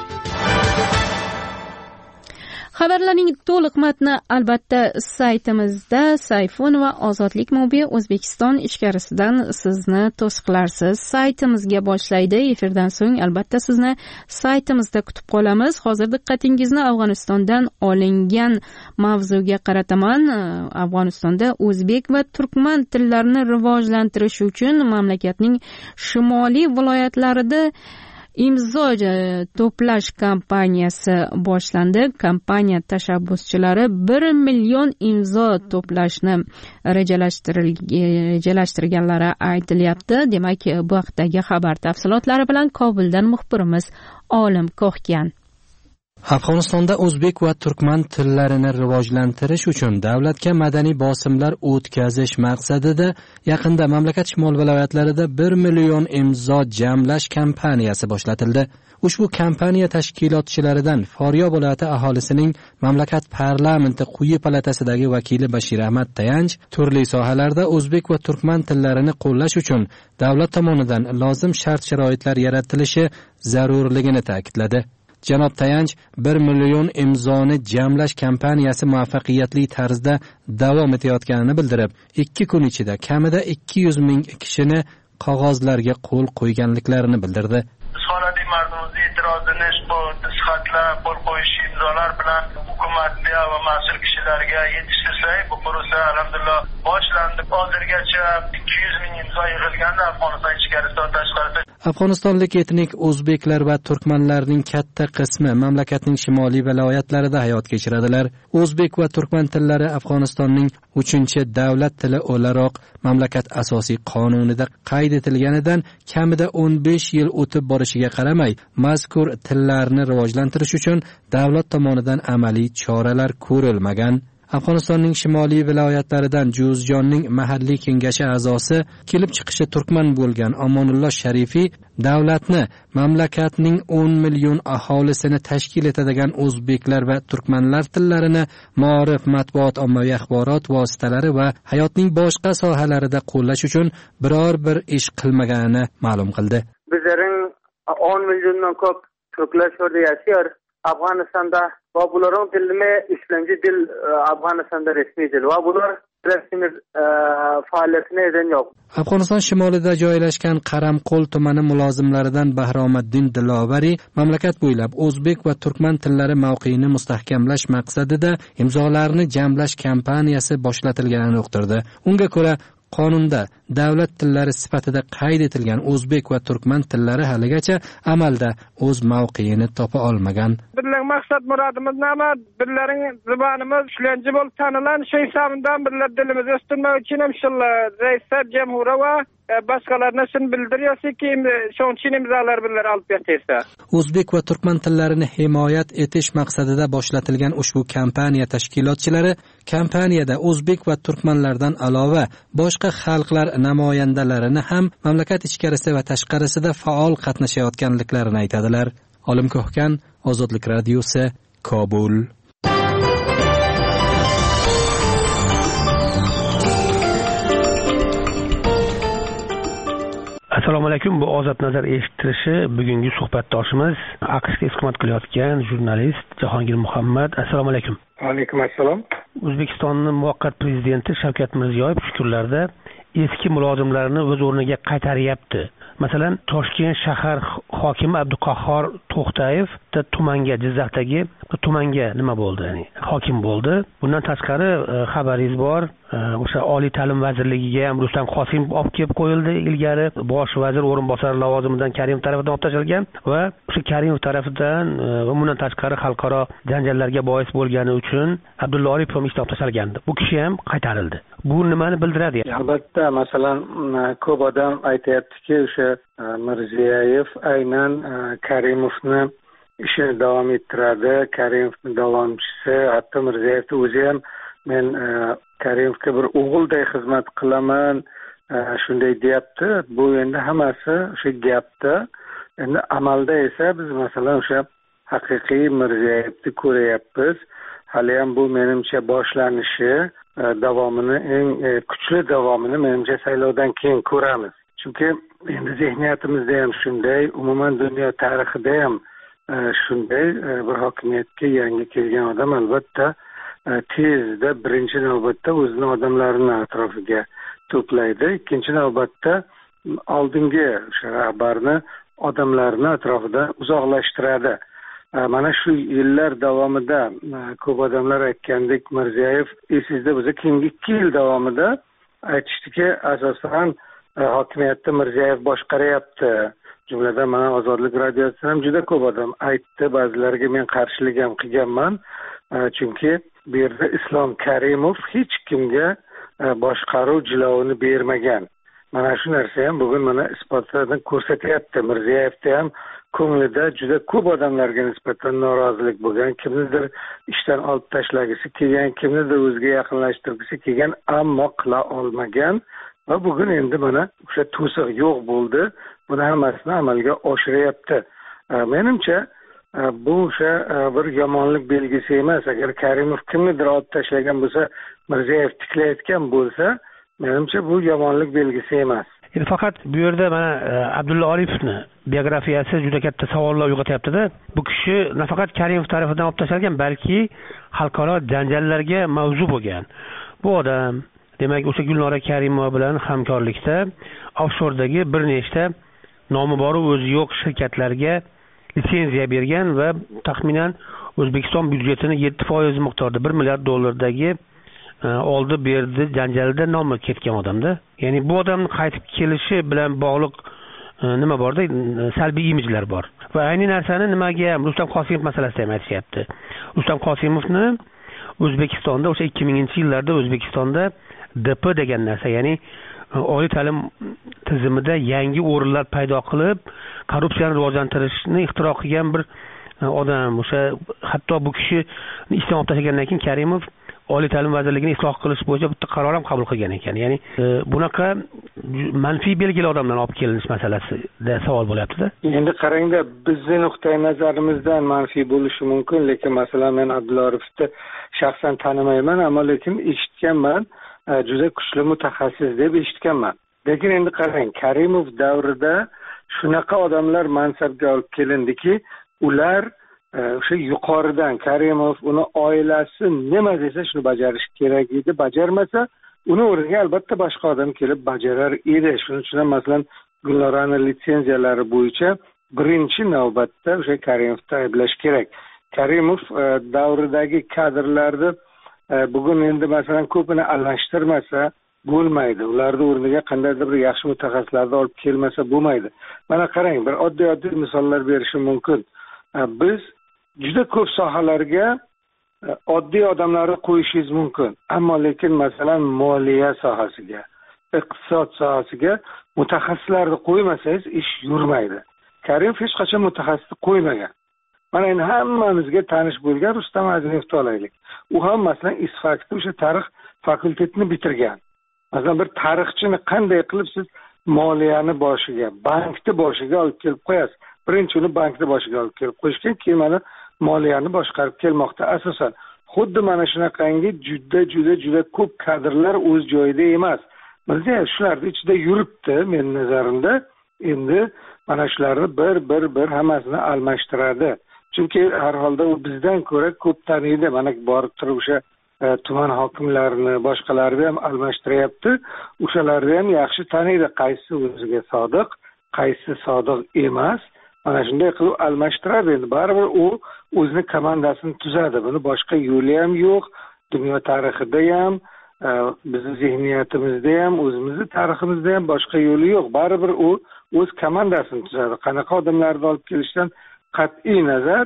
Xabarlarning to'liq matni albatta saytimizda. Sayfun va Ozodlik mobi O'zbekiston ichkarisidan sizni to'siqlarsiz saytimizga boshlaydi. Efirdan so'ng albatta sizni saytimizda kutib qolamiz. Hozir diqqatingizni Afg'onistondan olingan mavzuga qarataman. Afg'onistonda o'zbek va turkman tillarini rivojlantirish uchun mamlakatning shimoliy viloyatlarida imzo to'plash kampaniyasi boshlandi. Kampaniya tashabbuschilari bir million imzo to'plashni rejalashtirganlari aytilyapti. Demak, bu haqdagi xabar tafsilotlari bilan Kobuldan muxbirimiz Olim Ko'xgan. Afg'onistonda o'zbek va turkman tillarini rivojlantirish uchun davlatga madaniy bosimlar o'tkazish maqsadida yaqinda mamlakat shimol viloyatlarida bir million imzo jamlash kampaniyasi boshlatildi. Ushbu kampaniya tashkilotchilaridan Faryob viloyati aholisining mamlakat parlamenti quyi palatasidagi vakili Bashir Ahmad Tayanch turli sohalarda o'zbek va turkman tillarini qo'llash uchun davlat tomonidan lozim shart-sharoitlar yaratilishi zarurligini ta'kidladi. Janob Tayanch bir million imzoni jamlash kampaniyasi muvaffaqiyatli tarzda davom etayotganini bildirib, ikki kun ichida kamida ikki yuz ming kishini qog'ozlarga qo'l qo'yganliklarini bildirdi. Xonadagi mardimizning e'tirozini bu sihatlar, qo'l qo'yish imzolar bilan hukumatga va mas'ul kishilarga yetishtirsak, bu prosa alhamdulillah boshlandi. Hozirgacha ikki yuz ming imzo yig'ilganda Afg'oniston ichkarisidan tashqarida. Afg'onistonlik etnik o'zbeklar va turkmanlarning katta qismi mamlakatning shimoliy viloyatlarida hayot kechiradilar. O'zbek va turkman tillari Afg'onistonning uchinchi davlat tili o'laroq mamlakat asosiy qonunida qayd etilganidan kamida o'n besh yil o'tib borishiga qaramay, mazkur tillarni rivojlantirish uchun davlat tomonidan amaliy choralar ko'rilmagan. Afg'onistonning shimoliy viloyatlaridan Juzjonning mahalliy kengashi a'zosi kelib chiqishi turkman bo'lgan Omonulloh Sharifiy davlatni mamlakatning o'n million aholisini tashkil etadigan o'zbeklar va turkmanlar tillarini ma'rif, matbuot, ommaviy axborot vositalari va hayotning boshqa sohalarida qo'llash uchun biror bir ish qilmaganini ma'lum qildi. Bizning o'n milliondan ko'p turklar shurda yashar. Afg'onistonda va bularning tilimi ishlanchi dil Afg'onistonda rasmiy dil va bular rasmiy faoliyatini edan yo'q. Afg'oniston shimolida joylashgan Qaramqo'l tumani mulozimlaridan Bahromiddin Dilovari mamlakat bo'ylab o'zbek va turkman tillari mavqeini mustahkamlash maqsadida imzolarni jamlash kampaniyasi boshlatilganini uqtirdi. Unga ko'ra qonunda davlat tillari sifatida qayd etilgan o'zbek va turkman tillari haligacha amalda o'z mavqeini topa olmagan. Bizning maqsad murodimiz nima? Bizlarning zubonimiz ishlanchi bo'lib tanilan, shu hisobidan bizlar dilimizni o'stirmoq uchun inshaalloh raislar jamhuriy va boshqalarni shuni bildiryapsizki, shuncha imzolar bizlar olib bersa. O'zbek va turkman tillarini himoyat etish maqsadida boshlatilgan ushbu kampaniya tashkilotchilari kampaniyada o'zbek va turkmanlardan alova boshqa xalqlar namoyandalarini ham mamlakat ichkarisi va tashqarisida faol qatnashayotganliklarini aytadilar. Olim Ko'xgan, Ozodlik radiosi, Kobul. assalomu alaykum. Bu ozod nazar eshittirishi bugungi suhbatdoshimiz aqshga xizmat qilayotgan jurnalist Jahongir Muhammad. Assalomu alaykum. Alaykum assalom. O'zbekistonning muvaqqat prezidenti Shavkat Mirziyoyev shu kunlarda eski mulozimlarni o'z o'rniga qaytaryapti. Masalan, Toshkent shahar hokimi Abduqahhor To'xtayev tumanga, Jizzaxdagi tumanga nima bo'ldi? Ya'ni hokim bo'ldi. Bundan tashqari xabaringiz bor, o'sha Oliy ta'lim vazirligiga ham Rustam Qosimov olib kelib qo'yildi. Ilgari bosh vazir o'rinbosari lavozimidan Karimov tomonidan olib tashlgan va o'sha Karimov tomonidan va bundan tashqari xalqaro janjallarga bois bo'lgani uchun Abdulla Oripov ham ishdan tashlangandi. Bu kishi ham qaytarildi. Bu nimani bildiradi? Albatta, masalan, ko'p odam aytayaptiki, o'sha Mirziyoyev aynan Karimovni ishini davom ettiradi. Karimovning davomchisi, hatto Mirziyoyevning o'zi ham men Karimovga bir o'g'ilday xizmat qilaman, shunday deyapti. Bu endi hammasi o'sha gapda. Endi amalda esa biz masalan o'sha haqiqiy Mirziyoyevni ko'ryapmiz. Hali ham bu menimcha boshlanishi, davomini, eng kuchli davomini menimcha saylovdan keyin ko'ramiz. Chunki endi zehniyatimizda ham shunday, umuman dunyo tarixida ham shunday, bir hokimiyatga yangi kelgan odam albatta tezda birinchi navbatda o'zini odamlarini atrofiga to'playdi, ikkinchi navbatda oldingi o'sha rahbarni odamlarini atrofidan uzoqlashtiradi. Mana shu yillar davomida ko'p odamlar aytgandek, Mirziyoyev esingizda bo'lsa, keyingi ikki yil davomida aytishdiki, asosan hokimiyatni Mirziyoyev boshqaryapti. Jumladan mana Ozodlik radiosida ham juda ko'p odam aytdi, ba'zilariga men qarshilik ham qilganman. Chunki bu yerda Islom Karimov hech kimga boshqaruv jilovini bermagan. Mana shu narsa ham bugun mana isbotlarni ko'rsatyapti. Mirziyoyevda ham ko'nglida juda ko'p odamlarga nisbatan norozilik bo'lgan, kimnidir ishdan olib tashlagisi kelgan, kimnidir o'ziga yaqinlashtirgisi kelgan, ammo qila olmagan va bugun endi mana o'sha to'siq yo'q bo'ldi. Buni hammasini amalga oshiryapti. Menimcha bu o'sha bir yomonlik belgisi emas. Agar Karimov kimnidir olib tashlagan bo'lsa, Mirziyoyev tiklayotgan bo'lsa, menimcha bu yomonlik belgisi emas. Endi faqat bu yerda mana Abdulla Oripovni biografiyasi juda katta savollar uyg'otyapti-da. Bu kishi nafaqat Karimov tomonidan olib tashlgan, balki xalqaro janjallarga mavzu bo'lgan. Bu odam, demak, o'sha Gulnora Karimova bilan hamkorlikda offshordagi bir nechta nomi bor o'zi yo'q shirkatlarga litsenziya bergan va taxminan O'zbekiston byudjetini yetti foiz miqdorda bir milliard dollardagi oldi berdi janjalda nomi ketgan odamda. Ya'ni bu odamning qaytib kelishi bilan bog'liq nima borda, salbiy imijlar bor. Va ayni narsani nimaga ham Rustam Qosimov masalasida ham aytishyapti. Rustam Qosimovni O'zbekistonda o'sha ikki minginchi yillarda O'zbekistonda D P degan narsa, ya'ni oliy ta'lim tizimida yangi o'rinlar paydo qilib, korrupsiyani rivojlantirishni ixtiro qilgan bir odam. O'sha hatto bu kishi ishdan olib tashlagandan keyin Karimov oliy ta'lim vazirligini isloh qilish bo'yicha bitta qaror ham qabul qilgan ekan. Ya'ni bunaqa manfiy belgili odamlarni olib kelinish masalasida savol bo'lyapti-da. Endi qarangda, bizning nuqtai nazarimizdan manfiy bo'lishi mumkin, lekin masalan men Abdulla Oripovni shaxsan tanimayman, ammo lekin eshitganman, juda kuchli mutaxassis deb eshitganman. Lekin endi qarang, Karimov davrida shunaqa odamlar mansabga olib kelindiki, ular o'sha yuqoridan Karimov uni oilasi nima desa shuni bajarish kerak edi, bajarmasa uni o'rniga albatta boshqa odam kelib bajarar edi. Shuning uchun ham masalan Gulnorani litsenziyalari bo'yicha birinchi navbatda o'sha Karimovni ayblash kerak. Karimov davridagi kadrlarni bugun endi masalan ko'pini almashtirmasa bo'lmaydi. Ularning o'rniga qandaydir bir yaxshi mutaxassislarni olib kelmasa bo'lmaydi. Mana qarang, bir oddiy-oddiy misollar berishim mumkin. Biz juda ko'p sohalarga oddiy odamlarni qo'yishingiz mumkin, ammo lekin masalan moliya sohasiga, iqtisod sohasiga mutaxassislarni qo'ymasangiz ish yurmaydi. Karimov hech qachon mutaxassisni qo'ymagan. Mana endi hammamizga tanish bo'lgan Rustam Azimovni olaylik. U ham masalan Isfakda o'sha tarix fakultetini bitirgan. Masalan bir tarixchini qanday qilib siz moliyani boshiga, bankni boshiga olib kelib qo'yasiz? Birinchi uni bankni boshiga olib kelib qo'yishgan, keyin mana moliyani boshqarib kelmoqda. Asosan xuddi mana shunaqangi juda juda juda ko'p kadrlar o'z joyida emas. Mirziyoyev shularning ichida yuribdi men nazarimda. endi mana shularni bir bir bir hammasini almashtiradi. Chunki har holda u bizdan ko'ra ko'p taniydi. Mana borib turib o'sha tuman hokimlarini, boshqalarni ham almashtiryapti. O'shalarni ham yaxshi taniydi, qaysi o'ziga sodiq, qaysi sodiq emas. Mana shunday qilib almashtiradi. Endi baribir u o'zining komandasini tuzadi. Buni boshqa yo'li ham yo'q. Dunyo tarixida ham, bizning zehniyatimizda ham, o'zimizning tariximizda ham boshqa yo'li yo'q. Baribir u o'z komandasini tuzadi. Qanaqa odamlarni olib kelishdan qat'iy nazar,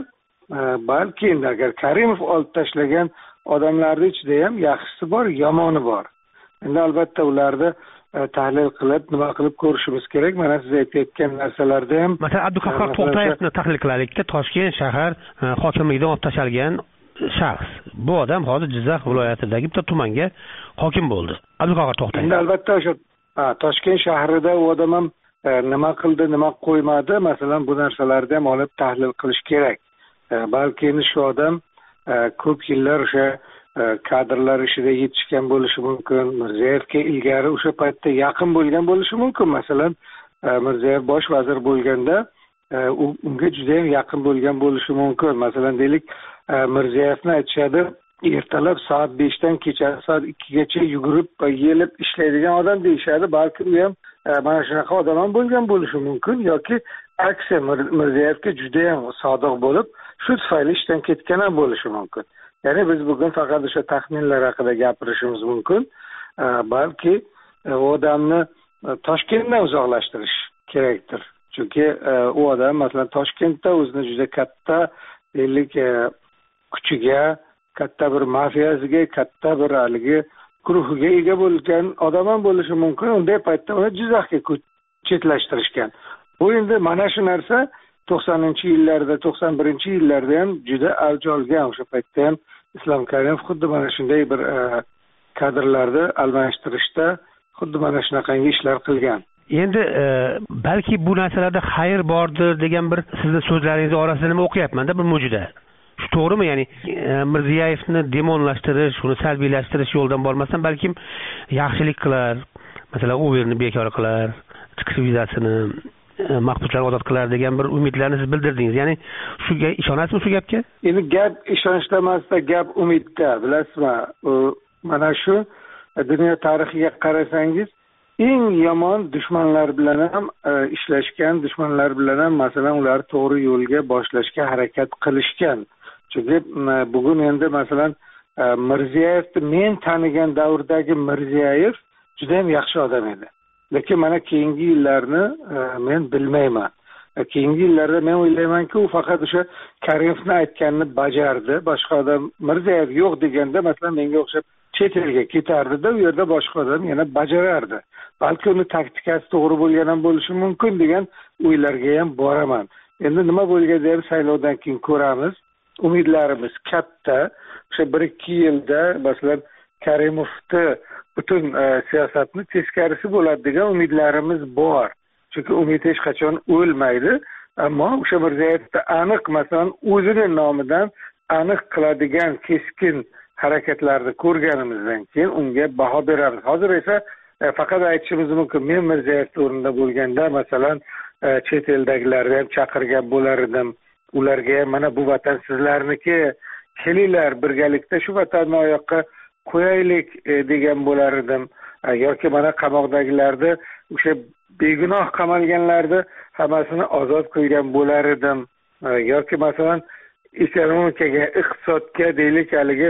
balki endi agar Karimov olib tashlagan odamlarning ichida ham yaxshisi bor, yomoni bor. Endi albatta ularni tahlil qilib, nima qilib ko'rishimiz kerak. Mana siz aytayotgan narsalarda ham, masalan, Abduqahhor To'xtayevni tahlil qilaylikda. Toshkent shahar hokimligidan olib tashalgan shaxs. Bu odam hozir Jizzax viloyatidagi bitta tumanga hokim bo'ldi. Abduqahhor To'xtayev. Endi albatta o'sha Toshkent shahrida u odam ham nima qildi, nima qo'ymadi, masalan, bu narsalarni ham olib tahlil qilish kerak. Balki shu odam ko'p yillar o'sha kadrlar ishida yetishgan bo'lishi mumkin. Mirzayevga ilgari o'sha paytda yaqin bo'lgan bo'lishi mumkin. Masalan, Mirzayev bosh vazir bo'lganda unga juda ham yaqin bo'lgan bo'lishi mumkin. Masalan, deylik, Mirzayevni aytishadi, ertalab soat beshdan kechasi soat ikkigacha yugurib, yelib ishlaydigan odam deyishadi. Balki u ham mana shunaqa odam ham bo'lgan bo'lishi mumkin yoki aksi Mirzayevga juda ham sodiq bo'lib, shu tufayli ishdan ketgan ham bo'lishi mumkin. Ya'ni biz bugun faqat o'sha taxminlar haqida gapirishimiz mumkin. Balki u odamni Toshkentdan uzoqlashtirish kerakdir. Chunki u odam masalan Toshkentda o'zini juda katta, deylik, kuchiga, katta bir mafiyasiga, katta bir haligi guruhiga ega bo'lgan odam ham bo'lishi mumkin. Unday paytda uni Jizzaxga chetlashtirishgan. Bu endi mana shu narsa to'qsoninchi yillarda, to'qson birinchi yillarda ham juda avj olgan. O'sha paytda ham Islom Karimov xuddi mana shunday bir kadrlarni almashtirishda xuddi mana shunaqangi ishlar qilgan. Endi balki bu narsalarda xayr bordir degan bir sizning so'zlaringiz orasida nima o'qiyapman-da, bir mo'jiza. Shu to'g'rimi? Ya'ni Mirzayevni demonlashtirish, uni salbiylashtirish yo'ldan bormasdan balkim yaxshilik qilar. Masalan, Uberni bekor qilar, chiqish vizasini mahbuslarni ozod qilar degan bir umidlarni siz bildirdingiz. Ya'ni shunga ishonasizmi, shu gapga? Endi gap ishonchda emasda, gap umidda, bilasizmi? Mana shu dunyo tarixiga qarasangiz, eng yomon dushmanlar bilan ham ishlashgan, dushmanlar bilan ham masalan ular to'g'ri yo'lga boshlashga harakat qilishgan. Chunki bugun endi masalan Mirzayevni men tanigan davrdagi Mirzayev juda ham yaxshi odam edi. Lekin mana keyingi yillarni men bilmayman. Keyingi yillarda men o'ylaymanki, u faqat o'sha Karimovni aytganini bajardi. Boshqa odam Mirzayev yo'q deganda masalan menga o'xshab chet elga ketardi-da, u yerda boshqa odam yana bajarardi. Balki uni taktikasi to'g'ri bo'lgan ham bo'lishi mumkin degan o'ylarga ham boraman. Endi nima bo'lganda ham saylovdan keyin ko'ramiz. Umidlarimiz katta. O'sha bir ikki yilda masalan Karimovni butun siyosatni teskarisi bo'ladi degan umidlarimiz bor. Chunki umid hech qachon o'lmaydi. Ammo o'sha Mirzayevni aniq masalan o'zining nomidan aniq qiladigan keskin harakatlarni ko'rganimizdan keyin unga baho beramiz. Hozir esa faqat aytishimiz mumkin, men Mirzayevning o'rnida bo'lganda masalan chet eldagilarni ham chaqirgan bo'lar edim. Ularga mana bu vatan sizlarniki, kelinglar birgalikda shu vatanni oyoqqa qo'yaylik degan bo'lar edim. Yoki mana qamoqdagilarni, o'sha begunoh qamalganlarni hammasini ozod qilgan bo'lar edim. Yoki masalan ekonomikaga, iqtisodga, deylik, haligi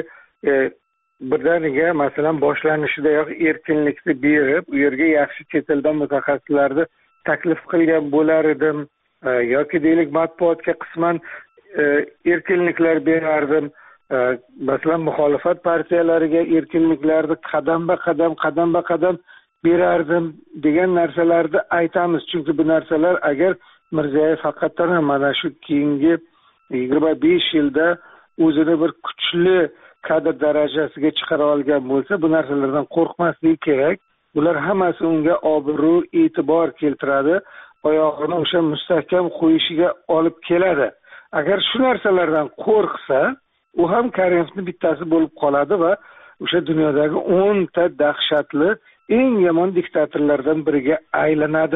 birdaniga masalan boshlanishidayoq erkinlikni berib, u yerga yaxshi chet eldan mutaxassislarni taklif qilgan bo'lar edim. Yoki deylik matbuotga qisman erkinliklar berardim. Masalan muxolifat partiyalariga erkinliklarni qadamba qadam, qadamba qadam berardim degan narsalarni aytamiz. Chunki bu narsalar agar Mirzayev haqiqatan mana shu keyingi yigirma besh yilda o'zini bir kuchli kadr darajasiga chiqara olgan bo'lsa, bu narsalardan qo'rqmasligi kerak. Bular hammasi unga obro', e'tibor keltiradi, oyog'ini o'sha mustahkam qo'yishiga olib keladi. Agar shu narsalardan qo'rqsa, u ham Karimovning bittasi bo'lib qoladi va o'sha dunyodagi o'nta dahshatli eng yomon diktatorlardan biriga aylanadi.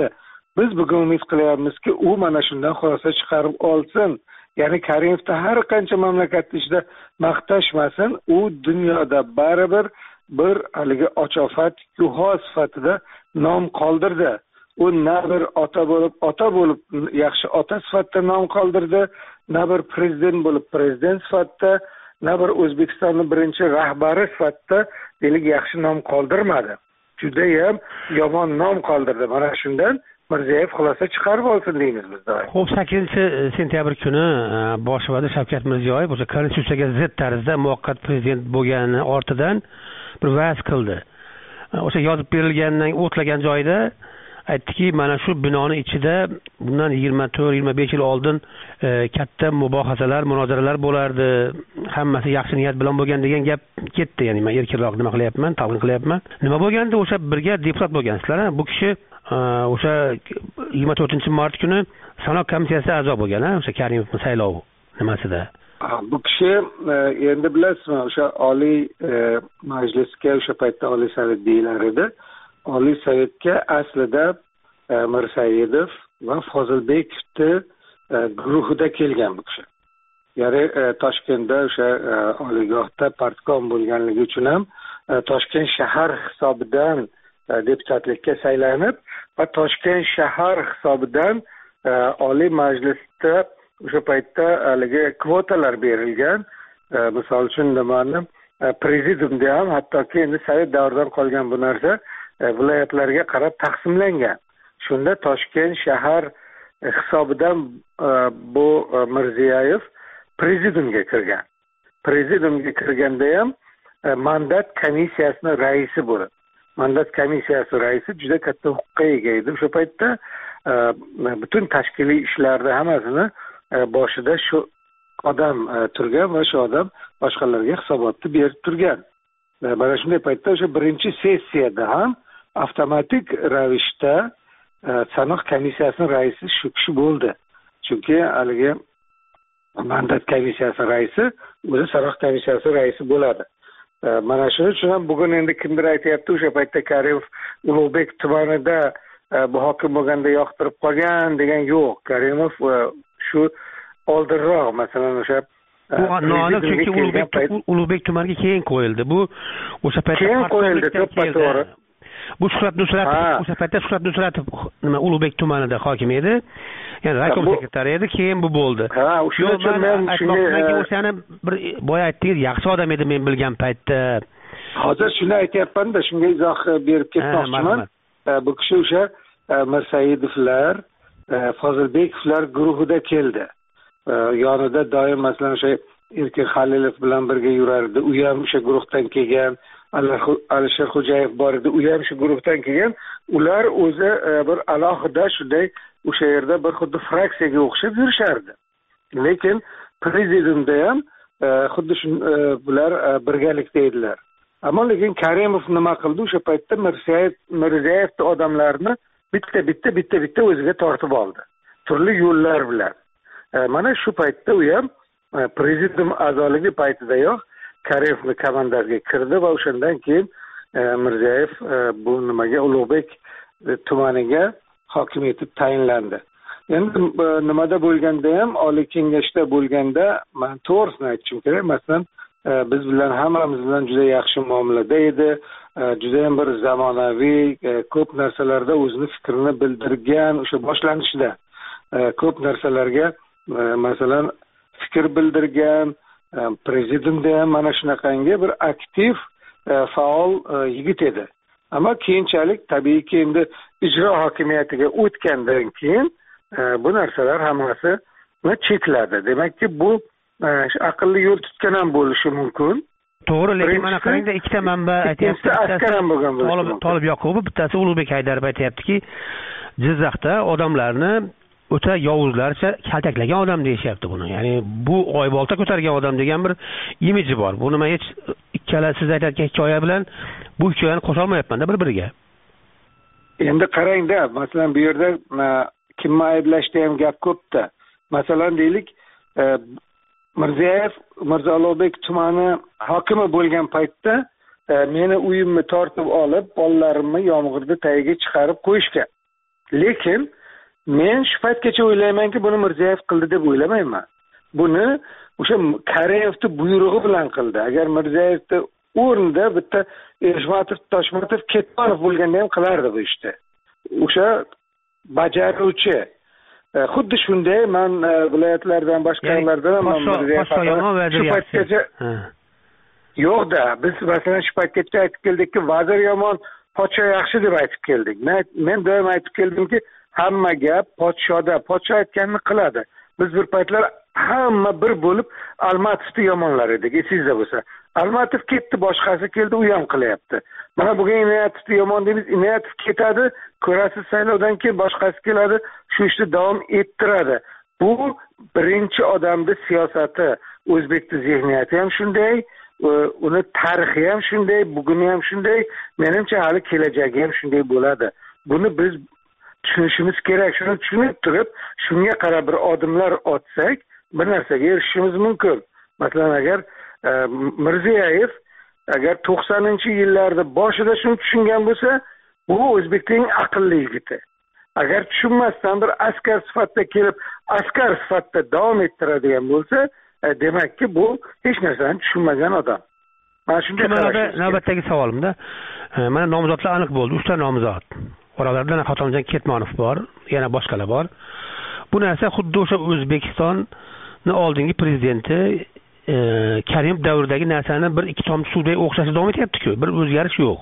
biz bugun umid qilyapmizki u mana shundan xulosa chiqarib olsin. Ya'ni Karimovni har qancha mamlakat ichida maqtashmasin, u dunyoda baribir bir haligi ochofat guho sifatida nom qoldirdi. U na bir ota bo'lib ota bo'lib yaxshi ota sifatida nom qoldirdi, na bir prezident bo'lib prezident sifatida, na bir O'zbekistonning birinchi rahbari sifatida delik yaxshi nom qoldirmadi. Juda ham yomon nom qoldirdi. Mana shundan Mirziyoyev xulosa chiqarib olsin deymiz biz doim. Xo'p, sakkizinchi sentyabr kuni bosh vazir Shavkat Mirziyoyev o'sha konstitutsiyaga zid tarzda muvaqqat prezident bo'lgani ortidan bir va'z qildi. O'sha yozib berilgandan o'tlagan joyda aytdiki, mana shu binoni ichida bundan yigirma to'rt yigirma besh yil oldin katta mubohasalar, munozaralar bo'lardi. Hammasi yaxshi niyat bilan bo'lgan degan gap ketdi. Ya'ni men erkinroq nima qilyapman, talqin qilyapman. Nima bo'lganda o'sha birga deputat bo'lgansizlar, bu kishi o'sha yigirma to'rtinchi mart kuni sanov komissiyasi a'zo bo'lgan, o'sha Karimovning saylovi nimasida. Bu kishi endi bilasizmi, o'sha Oliy Majlisga o'sha paytda Oliy Sovet deyilar edi. Oliy Sovetga aslida Mirsaidov va Fozilbekovni guruhida kelgan bu kishi. Ya'ni Toshkentda o'sha oliygohda partkom bo'lganligi uchun ham Toshkent shahar hisobidan deputatlikka saylanib va Toshkent shahar hisobidan Oliy Majlisda o'sha paytda haligi kvotalar berilgan. Misol uchun nimani prezidiumda ham hattoki endi Sovet davridan qolgan bu narsa viloyatlarga qarab taqsimlangan. Shunda Toshkent shahar hisobidan bu Mirziyoyev prezidiumga kirgan. Prezidiumga kirganda ham mandat komissiyasining raisi bo'ldi. Mandat komissiyasi raisi juda katta huquqqa ega edi. O'sha paytda butun tashkiliy ishlarni hammasini boshida shu odam turgan va shu odam boshqalarga hisobotni berib turgan. Mana shunday paytda o'sha birinchi sessiyada ham avtomatik ravishda sanov komissiyasining raisi shu kishi bo'ldi. Chunki haligi mandat komissiyasi raisi o'zi sanov komissiyasi raisi bo'ladi. Mana shuning uchun ham bugun endi kimdir aytayapti, o'sha paytda Karimov Ulug'bek tumanida bu hokim bo'lganda yoqtirib qolgan degan yo'q. Karimov shu oldinroq, masalan, o'sha bu noaniq, chunki Ulug'bek Ulug'bek tumaniga keyin qo'yildi. Bu o'sha paytda keyin qo'yildi, to'g'ri. Bu Shuhrat Nusratov, o'sha paytda Shuhrat Nusratov nima Ulug'bek tumanida hokim edi. Ya'ni raykom sekretari edi, keyin bu bo'ldi. Ha, o'sha uchun men shunga o'shani bir boya aytdingiz, yaxshi odam edi men bilgan paytda. Hozir shuni aytayapman-da, shunga izoh berib ketmoqchiman. Bu kishi o'sha Mirsaidovlar, Fozilbekovlar guruhida keldi. Yonida doim masalan o'sha Erkin Halilov bilan birga yurardi. U ham o'sha guruhdan kelgan. Alisher Xo'jayev bor edi, u ham shu guruhdan kelgan. Ular o'zi bir alohida shunday o'sha yerda bir xuddi fraksiyaga o'xshab yurishardi. Lekin prezidiumda ham xuddi shu bular birgalikda edilar. Ammo lekin Karimov nima qildi? O'sha paytda Mirziyoyev Mirziyoyevni odamlarni bitta bitta bitta bitta o'ziga tortib oldi. Turli yo'llar bilan. Mana shu paytda u ham prezidium a'zoligi paytidayoq Karimovni komandasiga kirdi va o'shandan keyin Mirziyoyev bu nimaga Ulug'bek tumaniga hokim etib tayinlandi. Endi nimada bo'lganda ham Oliy Kengashda bo'lganda men to'g'risini aytishim kerak. Masalan, biz bilan hammamiz bilan juda yaxshi muomalada edi. Juda ham bir zamonaviy, ko'p narsalarda o'zini fikrini bildirgan, o'sha boshlanishida ko'p narsalarga masalan fikr bildirgan, prezidiumda ham mana shunaqangi bir aktiv, faol yigit edi. Ammo keyinchalik tabiiyki endi ijro hokimiyatiga o'tgandan keyin bu narsalar hammasi chekladi. Demakki bu aqlli yo'l tutgan ham bo'lishi mumkin. To'g'ri, lekin mana qarangda, ikkita manba aytayapti. Askar ham bo'lgan bo'lsa. Tolib Yoqubov, bittasi Ulug'bek Haydarov aytayaptiki, Jizzaxda odamlarni o'ta yovuzlarcha kaltaklagan odam deyishyapti buni. Ya'ni bu oybolta ko'targan odam degan bir imiji bor. Bu nima hech ikkala siz aytayotgan hikoya bilan bu hikoyani qo'sha olmayapman-da bir-biriga. Endi qarangda, masalan bu yerda kimni ayblashda ham gap ko'pda. Masalan deylik, Mirziyoyev Mirzo Ulug'bek tumani hokimi bo'lgan paytda meni uyimni tortib olib, bolalarimni yomg'irda tagiga chiqarib qo'yishgan. Lekin men shu paytgacha o'ylaymanki, buni Mirziyoyev qildi deb o'ylamayman. Buni o'sha Kareyevning buyrug'i bilan qildi. Agar Mirziyoyevning o'rnida bitta Eshmatov, Toshmatov, Ketmonov bo'lganda ham qilardi bu ishni. O'sha bajaruvchi. Xuddi shunday men viloyatlardan boshqa yerlardan ham shu paytgacha yo'qda, biz masalan shu paytgacha aytib keldikki, vazir yomon, podsho yaxshi deb aytib keldik. Men men doim aytib keldimki, hamma gap podshoda, podsho aytganini qiladi. Biz bir paytlar hamma bir bo'lib Almatovni yomonlar edik, esingizda bo'lsa. Almatov ketdi, boshqasi keldi, u ham qilyapti. Mana bugun Inoyatovni yomon deymiz, Inoyatov ketadi, ko'rasiz saylovdan keyin boshqasi keladi, shu ishni davom ettiradi. Bu birinchi odamning siyosati, o'zbekning zehniyati ham shunday, uni tarixi ham shunday, buguni ham shunday, menimcha hali kelajagi ham shunday bo'ladi. Buni biz tushunishimiz kerak. Shuni tushunib turib, shunga qarab bir odimlar otsak, bir narsaga erishishimiz mumkin. Masalan, agar e, Mirziyoyev agar to'qsoninchi yillarda boshida shuni tushungan bo'lsa, bu o'zbekning aqlli yigiti. Agar tushunmasdan bir askar sifatida kelib, askar sifatida davom ettiradigan bo'lsa, e, demakki bu hech narsani tushunmagan odam. Mana shunday qarashimiz. Navbatdagi savolimda, e, mana nomzodlar aniq bo'ldi, uchta nomzod. Oralarda Xotamjon Ketmonov bor, yana boshqalar bor. Bu narsa xuddi o'sha O'zbekistonning oldingi prezidenti e, Karimov davridagi narsani bir ikki tomchi suvday o'xshashda davom etyapti-ku. Bir o'zgarish yo'q.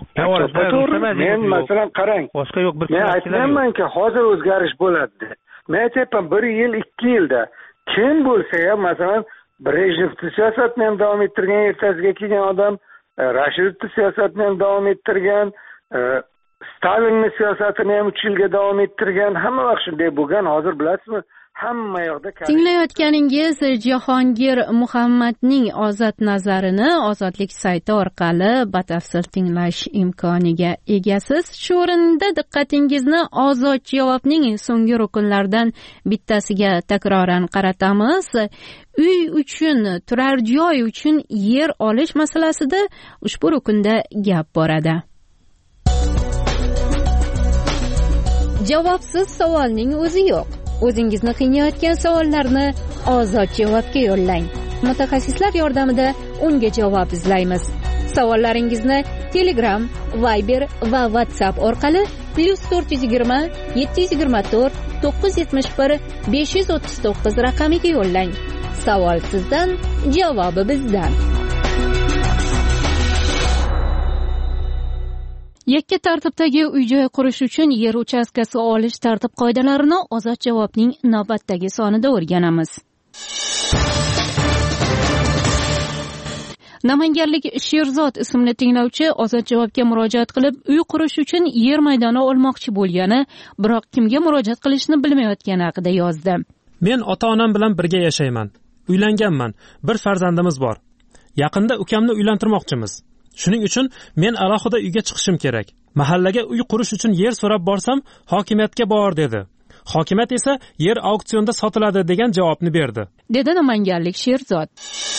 Men masalan qarang. Boshqa yo'q, bir men aytmaymanki, hozir o'zgarish bo'ladi. Men aytyapman, bir yil, ikki yilda kim bo'lsa ham, masalan, Brejnevning siyosatini ham davom ettirgan, ertasiga kelgan odam, Rashidovning siyosatini ham davom ettirgan, e, Stalinning siyosatini ham uch yilga davom ettirgan, hamma vaqt shunday bo'lgan. Hozir bilasizmi, hamma yoqda tinglayotganingiz Jahongir Muhammadning ozod nazarini Ozodlik sayti orqali batafsil tinglash imkoniga egasiz. Shu o'rinda diqqatingizni Ozod javobning so'nggi rukunlaridan bittasiga takroran qaratamiz. Uy uchun, turar joy uchun yer olish masalasida ushbu rukunda gap boradi. Javobsiz savolning o'zi yo'q. O'zingizni qiynayotgan savollarni Ozod javobga yo'llang. Mutaxassislar yordamida unga javob izlaymiz. Savollaringizni Telegram, Viber va WhatsApp orqali plus to'rt yuz yigirma yetti yuz yigirma to'rt to'qqiz yuz yetmish bir besh yuz o'ttiz to'qqiz raqamiga yo'llang. Savol sizdan, javobi bizdan. Yakka tartibdagi uy-joy qurish uchun yer uchastkasi olish tartib-qoidalarini Ozod javobning navbatdagi sonida o'rganamiz. Namanganlik Sherzod ismli tinglovchi Ozod javobga murojaat qilib, uy qurish uchun yer maydoni olmoqchi bo'lgani, biroq kimga murojaat qilishni bilmayotgani haqida yozdi. Men ota-onam bilan birga yashayman. Uylanganman. Bir farzandimiz bor. Yaqinda ukamni uylantirmoqchimiz. Shuning uchun men alohida uyga chiqishim kerak. Mahallaga uy qurish uchun yer so'rab borsam, hokimiyatga bor dedi. Hokimiyat esa yer auksionda sotiladi degan javobni berdi. Dedi namanganlik Sherzod.